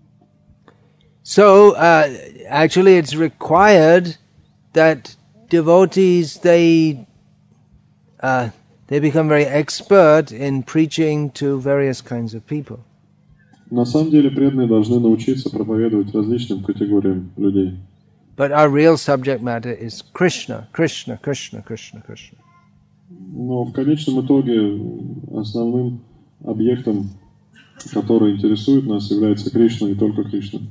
So, actually it's required that devotees, they become very expert in preaching to various kinds of people. На самом деле преданные должны научиться проповедовать различным категориям людей. But our real subject matter is Krishna, Krishna, Krishna, Krishna, Krishna. Но в конечном итоге основным объектом, который интересует нас, является Кришна и только Кришна.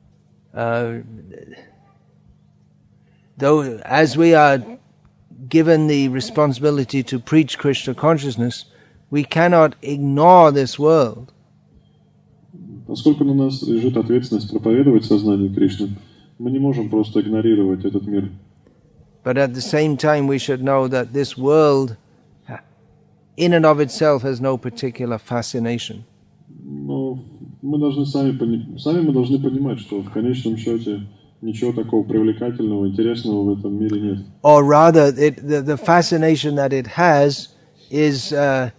Though, as we are given the responsibility to preach Krishna consciousness, we cannot ignore this world. Поскольку на нас лежит ответственность проповедовать сознание Кришны, мы не можем просто игнорировать этот мир. But at the same time, we should know that this world, in and of itself, has no particular fascination. Но мы должны сами понимать, что в конечном счете ничего такого привлекательного, интересного в этом мире нет. Or rather, the fascination that it has is a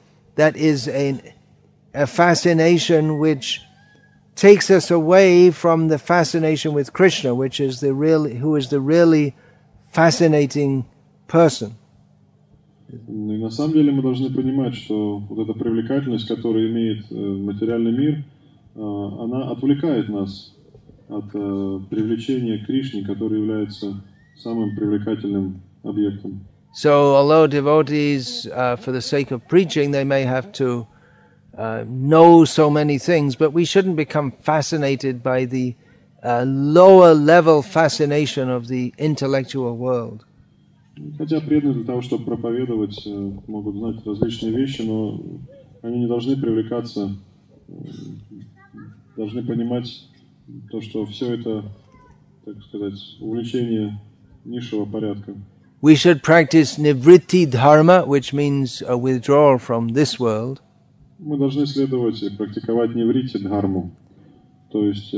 fascination which takes us away from the fascination with Krishna, who is the really fascinating person. И на самом деле мы должны понимать, что вот эта привлекательность, которую имеет материальный мир, она отвлекает нас от привлечения к Кришне, который является самым привлекательным объектом. So, although devotees, for the sake of preaching, they may have to know so many things, but we shouldn't become fascinated by the lower level fascination of the intellectual world. Хотя преданные для того, чтобы проповедовать, могут знать различные вещи, но они не должны привлекаться, должны понимать то, что все это, так сказать, увлечение низшего порядка. We should practice nivritti dharma, which means a withdrawal from this world. Мы должны следовать и практиковать ниврити дхарму, то есть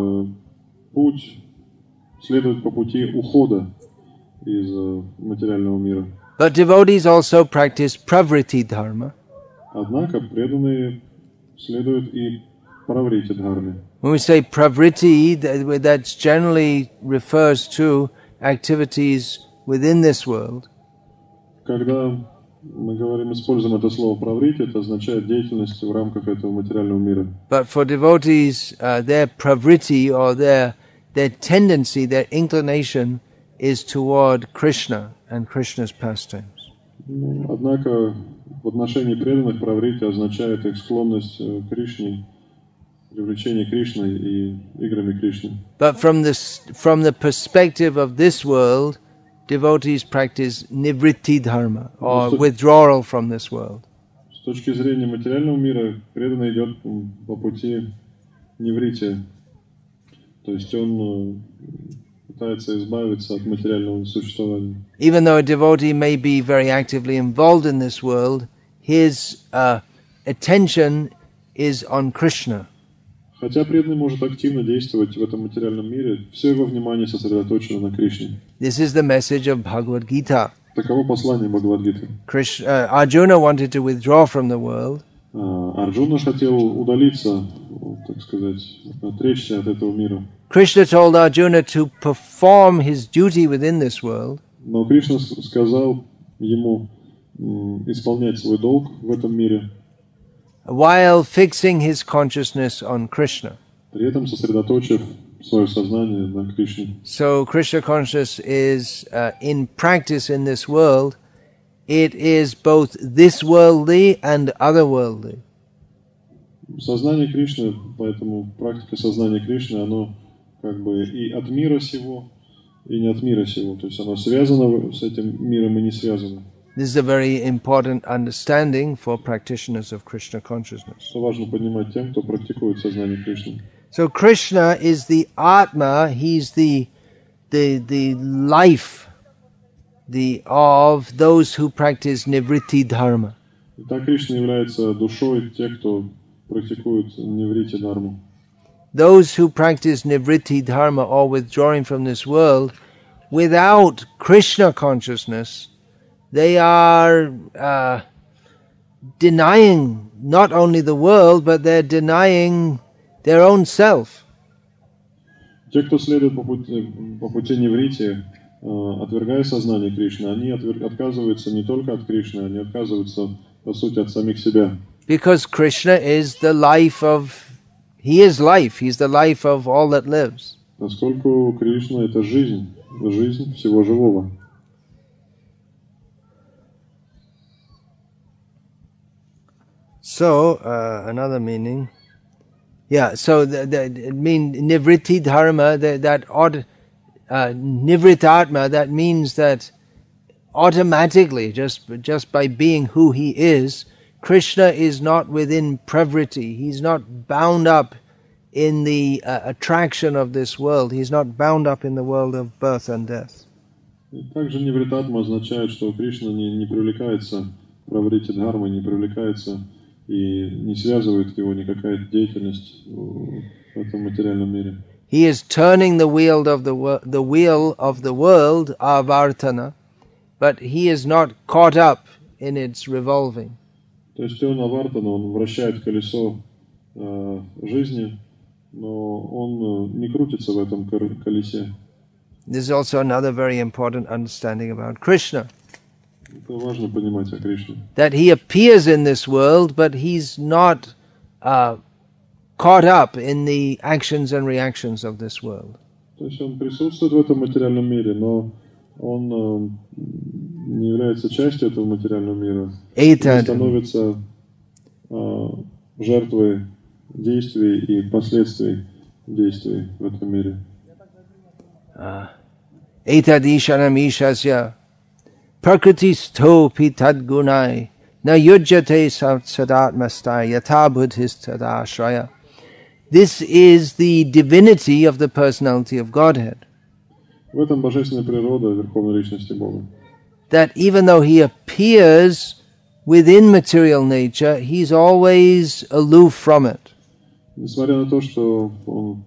следовать по пути ухода из материального мира. But devotees also practice pravritti dharma. Однако преданные следуют и праврити дхарме. When we say pravritti, that generally refers to activities within this world. Когда мы используем это слово праврити, это означает деятельность в рамках этого материального мира. But for devotees, their pravritti or their tendency, their inclination is toward Krishna and Krishna's pastimes. Однако в отношении преданных праврити означает их склонность к Кришне, привлечение Кришной и играми Кришны. But from the perspective of this world, devotees practice nivritti dharma, or withdrawal from this world. С точки зрения материального мира, преданный идет по пути ниврити, то есть он пытается избавиться от материального существования. Even though a devotee may be very actively involved in this world, his attention is on Krishna. Хотя преданный может активно действовать в этом материальном мире, все его внимание сосредоточено на Кришне. This is the message of Bhagavad Gita. Таково послание Бхагавад-гиты. Arjuna wanted to withdraw from the world. Арджуна хотел удалиться, так сказать, отречься от этого мира. Krishna told Arjuna to perform his duty within this world. Но Кришна сказал ему исполнять свой долг в этом мире, while fixing his consciousness on Krishna. При этом сосредоточив свое сознание на Кришне. So Krishna consciousness is in practice in this world. It is both this worldly and otherworldly. Сознание Кришны, поэтому практика сознания Кришны, оно как бы и от мира сего, и не от мира сего. То есть оно связано с этим миром и не связано. This is a very important understanding for practitioners of Krishna consciousness. Что важно понимать тем, кто практикует сознание Кришны. So Krishna is the Atma, he's the life of those who practice Nivritti Dharma. Итак, Кришна является душой тех, кто практикует Ниврити Дharmu. Those who practice Nivritti Dharma or withdrawing from this world without Krishna consciousness, they are denying not only the world, but they're denying their own self. Те, кто следует по пути Ниврити, отвергая сознание Кришны, они отказываются не только от Кришны, они отказываются, по сути, от самих себя. Because Krishna is the life of, he is life, he's the life of all that lives. Поскольку Кришна — это жизнь всего живого. So, another meaning. Yeah, so it means Nivritti Dharma, Nivritatma, that means that automatically, just by being who he is, Krishna is not within pravritti. He's not bound up in the attraction of this world. He's not bound up in the world of birth and death. Также Нивритатма означает, что Кришна не привлекается праврити дхармой, не привлекается и не связывает его никакая деятельность в этом материальном мире. He is turning the wheel of the world, avartana, but he is not caught up in its revolving. То есть он авартана, он вращает колесо жизни, но он не крутится в этом колесе. This is also another very important understanding about Krishna. Это важно понимать о Кришне. That he appears in this world, but he's not caught up in the actions and reactions of this world. То есть он присутствует в этом материальном мире, но он не является частью этого материального мира. Он становится жертвой действий и последствий действий в этом мире. Etadishanam ishasya prakritistopi tadgunai na yujjate sadatmastai yatabudhistadashraya. This is the divinity of the personality of Godhead. В этом божественная природа Верховной Личности Бога. That even though he appears within material nature, he's always aloof from it. Несмотря на то, что он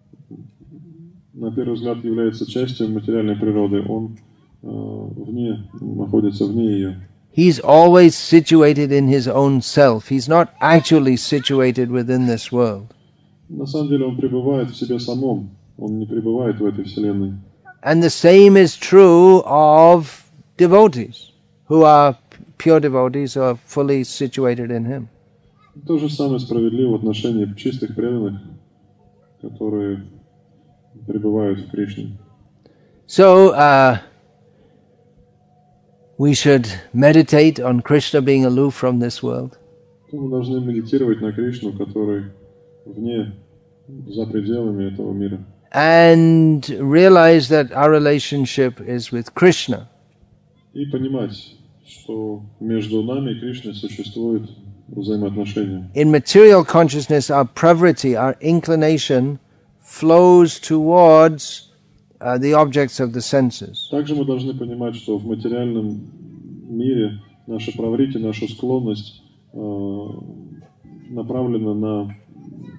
на первый взгляд является частью материальной природы, он находится вне ее. He's always situated in his own self. He's not actually situated within this world. На самом деле он пребывает в себе самом, он не пребывает в этой вселенной. And the same is true of devotees, who are pure devotees, who are fully situated in him. То же самое справедливо в отношении чистых преданных, которые пребывают в Кришне. So, we should meditate on Krishna being aloof from this world. Мы должны медитировать на Кришну, который вне, за пределами этого мира. And realize that our relationship is with Krishna. И понимать, что между нами и Кришной существует взаимоотношения. In material consciousness, our pravritti, our inclination, flows towards the objects of the senses. Также мы должны понимать, что в материальном мире наша праврити, наша склонность направлена на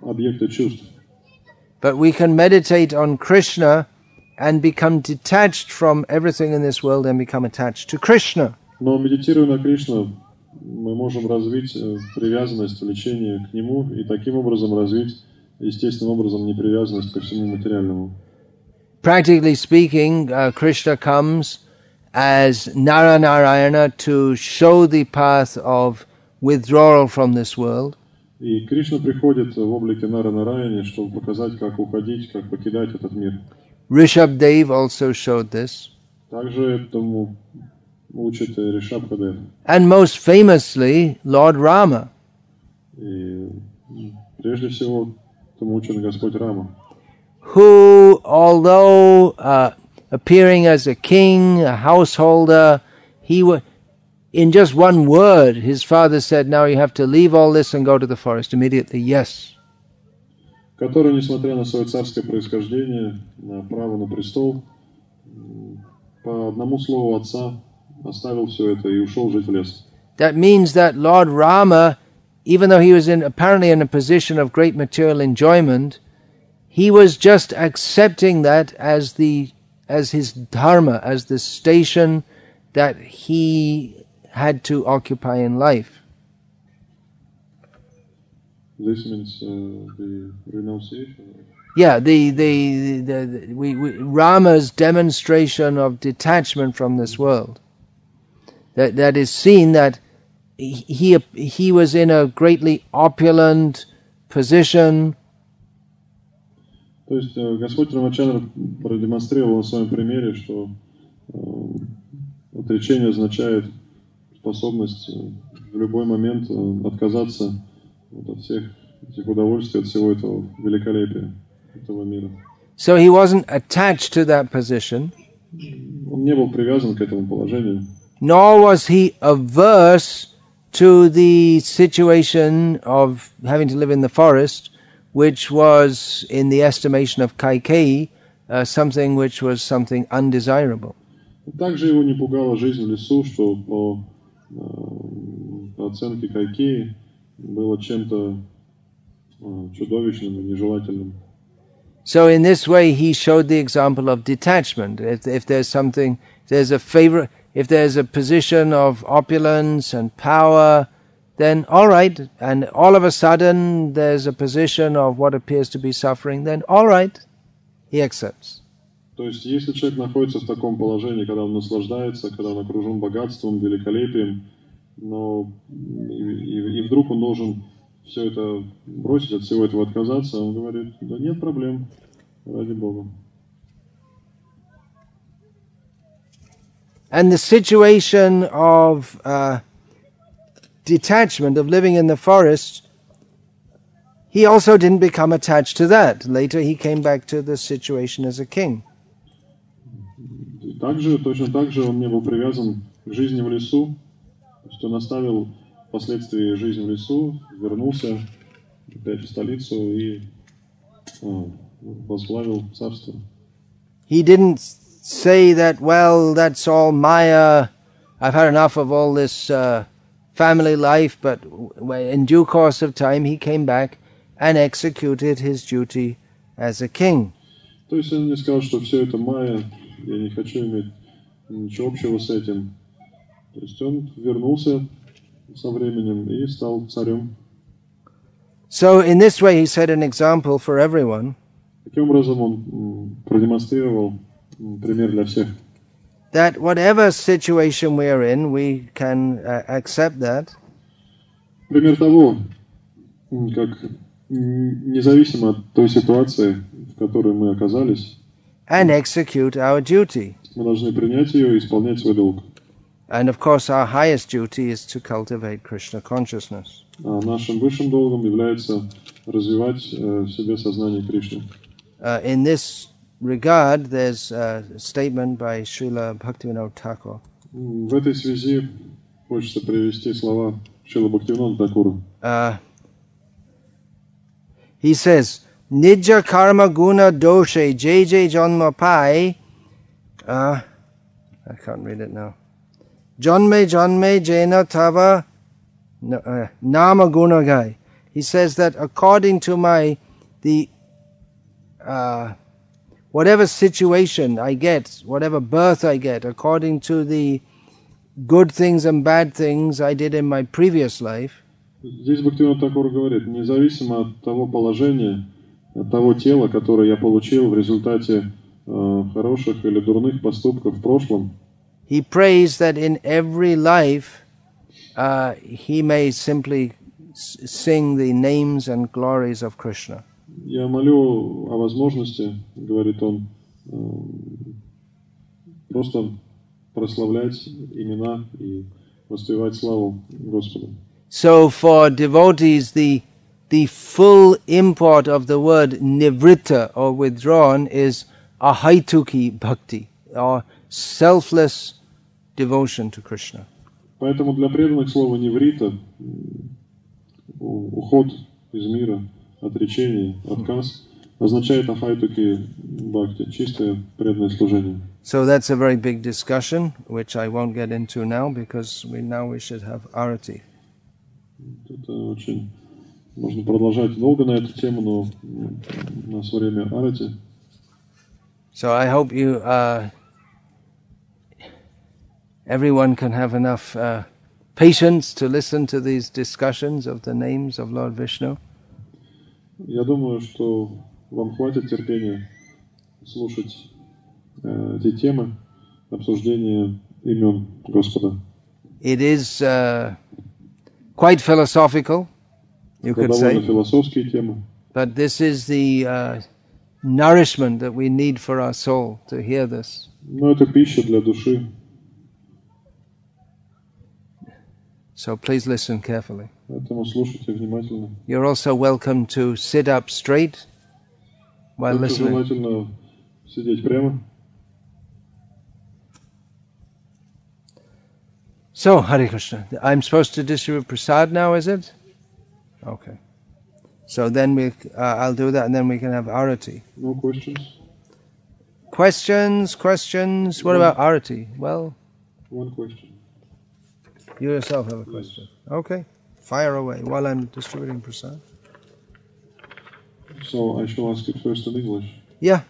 объекта чувств. But we can meditate on Krishna and become detached from everything in this world and become attached to Krishna. Но медитируя на Кришну, мы можем развить привязанность, влечение к Нему и таким образом развить естественным образом непривязанность ко всему материальному. Practically speaking, Krishna comes as Naranarayana to show the path of withdrawal from this world. И Кришна приходит в облике Нара-Нараяни, чтобы показать, как уходить, как покидать этот мир. Rishabdev also showed this. Также этому учит Ришабхадев. And most famously, Lord Rama. И прежде всего этому учит Господь Рама, who, although appearing as a king, a householder, in just one word, his father said, now you have to leave all this and go to the forest. Immediately, yes. который, несмотря на свое царское происхождение, на право на престол, по одному слову отца оставил все это и ушел жить в лес. That means that Lord Rama, even though he was apparently in a position of great material enjoyment, he was just accepting that as his dharma, as the station that he had to occupy in life. This means the renunciation. Yeah, Rama's demonstration of detachment from this world. That is seen that he was in a greatly opulent position. То есть Господь Рамачандра продемонстрировал на своем примере, что отречение означает способность в любой момент отказаться от всех этих удовольствий, от всего этого великолепия этого мира. So he wasn't attached to that position. Он не был привязан к этому положению. Nor was he averse to the situation of having to live in the forest, which was, in the estimation of Kaikeyi, something undesirable. Также его не пугала жизнь в лесу, что по оценке Кайкеи было чем-то чудовищным и нежелательным. So in this way he showed the example of detachment. If there's a position of opulence and power, then all right, and all of a sudden there's a position of what appears to be suffering, then all right, he accepts. То есть, если человек находится в таком положении, когда он наслаждается, когда он окружен богатством, великолепием, но и вдруг он должен все это бросить, от всего этого отказаться, он говорит, да нет проблем, ради Бога. And the situation of detachment, of living in the forest, he also didn't become attached to that. Later he came back to the situation as a king. Точно так же он не был привязан к жизни в лесу, то есть он оставил впоследствии жизнь в лесу, вернулся опять в столицу и возглавил царство. He didn't say that, well, that's all Maya, I've had enough of all this family life, but in due course of time he came back and executed his duty as a king. То есть он не сказал, что все это Майя, я не хочу иметь ничего общего с этим. То есть он вернулся со временем и стал царем. So in this way he set an example for everyone. Таким образом он продемонстрировал пример для всех. That whatever situation we are in, we can accept that. Пример того, как независимо от той ситуации, в которой мы оказались, and execute our duty. Мы должны принять ее и исполнять свой долг. And of course our highest duty is to cultivate Krishna consciousness. А нашим высшим долгом является развивать в себе сознание Кришны. In this regard, there's a statement by Srila Bhaktivinoda Thakur. В этой связи хочется привести слова Шрила Бхактивинода Thakura. He says, Nija karma guna doshe jj janma pai. I can't read it now. Janme janme jena tava nama guna gai. he says that according to whatever situation I get, whatever birth I get, according to the good things and bad things I did in my previous life, Здесь Бхактивинода Тхакур говорит, независимо от того положения, от того тела, которое я получил в результате хороших или дурных поступков в прошлом, he prays that in every life he may simply sing the names and glories of Krishna. я молю о возможности, говорит он, просто прославлять имена и воспевать славу Господа. So for devotees, the full import of the word nivritta or withdrawn is ahaituki bhakti, or selfless devotion to Krishna. Поэтому для преданных слово неврита, уход из мира, отречение, отказ, означает ахайтуки бхакти, чистое преданное служение. So that's a very big discussion, which I won't get into now, because we should have arati. Это очень... Можно продолжать долго на эту тему, но у нас время арати. So I hope everyone can have enough patience to listen to these discussions of the names of Lord Vishnu. Я думаю, что вам хватит терпения слушать эти темы, обсуждения имен Господа. It is quite philosophical, you could say, философские темы. but this is the nourishment that we need for our soul to hear this. Но это пища для души. So please listen carefully. Поэтому слушайте внимательно. You're also welcome to sit up straight while Также listening. желательно сидеть прямо. So, Hare Krishna. I'm supposed to distribute prasad now, is it? Okay. So then I'll do that, and then we can have arati. No questions? Questions. What about arati? Well, One question. you yourself have a question. Okay. Fire away while I'm distributing prasad. So I shall ask it first in English. Yeah.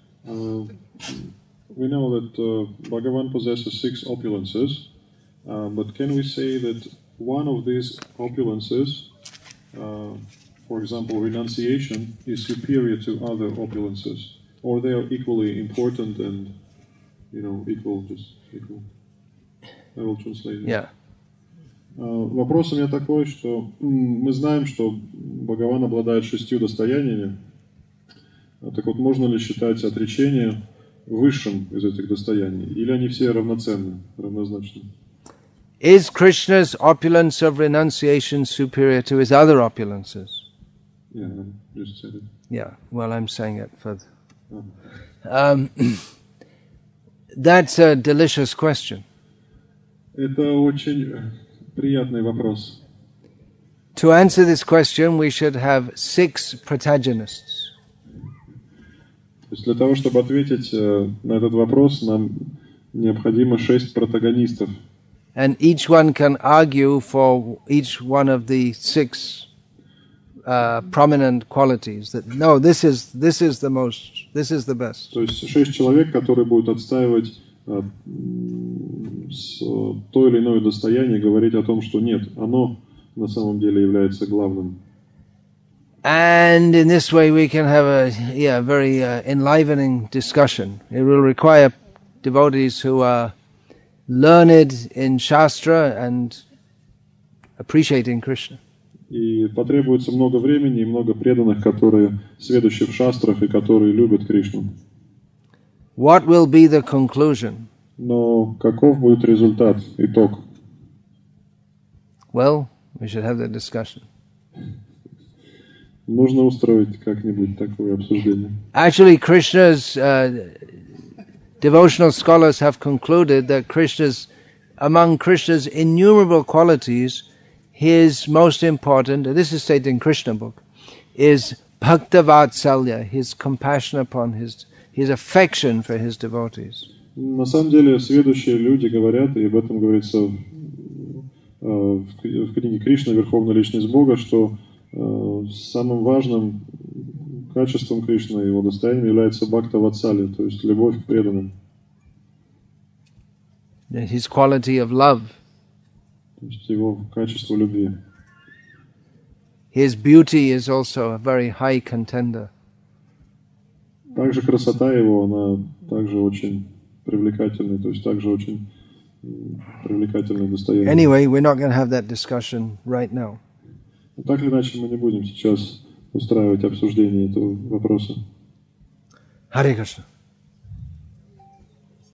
We know that Bhagavan possesses 6 opulences, but can we say that one of these opulences, for example, renunciation, is superior to other opulences, or they are equally important and, equal? I will translate it. Yeah. Вопрос у меня такой, что мы знаем, что Бхагаван обладает 6 достояниями. Так вот, можно ли считать отречение высшим из этих достояний? Или они все равноценны, равнозначны? Is Krishna's opulence of renunciation superior to his other opulences? Yeah, I just said it. Yeah, well, I'm saying it further. That's a delicious question. Это очень приятный вопрос. To answer this question, we should have 6 protagonists. То есть для того, чтобы ответить на этот вопрос, нам необходимо 6 протагонистов. And each one can argue for each one of the 6 prominent qualities. That no, this is the best. То есть 6 человек, которые будут отстаивать то или иное достояние, говорить о том, что нет, оно на самом деле является главным. And in this way we can have a very enlivening discussion. It will require devotees who are learned in Shastra and appreciating Krishna. И потребуется много времени и много преданных, которые сведущи в шастрах и которые любят Кришну. What will be the conclusion? Но каков будет результат, итог? Well, we should have that discussion. Нужно устроить как-нибудь такое обсуждение. Actually, Krishna's devotional scholars have concluded that among Krishna's innumerable qualities, his most important, this is stated in Krishna book, is Bhakta Vatsalya, his compassion upon his affection for his devotees. На самом деле, сведущие люди говорят, и об этом говорится в книге Кришна, Верховная Личность Бога, что самым важным качеством Кришны, его достоянием является бхакта ватсалия, то есть любовь к преданным. His quality of love. То есть его качество любви. His beauty is also a very high contender. Также красота его, она также очень привлекательная, то есть также очень привлекательное достояние. Anyway, we're not going to have that discussion right now. Но так или иначе мы не будем сейчас устраивать обсуждение этого вопроса. Hare Krishna.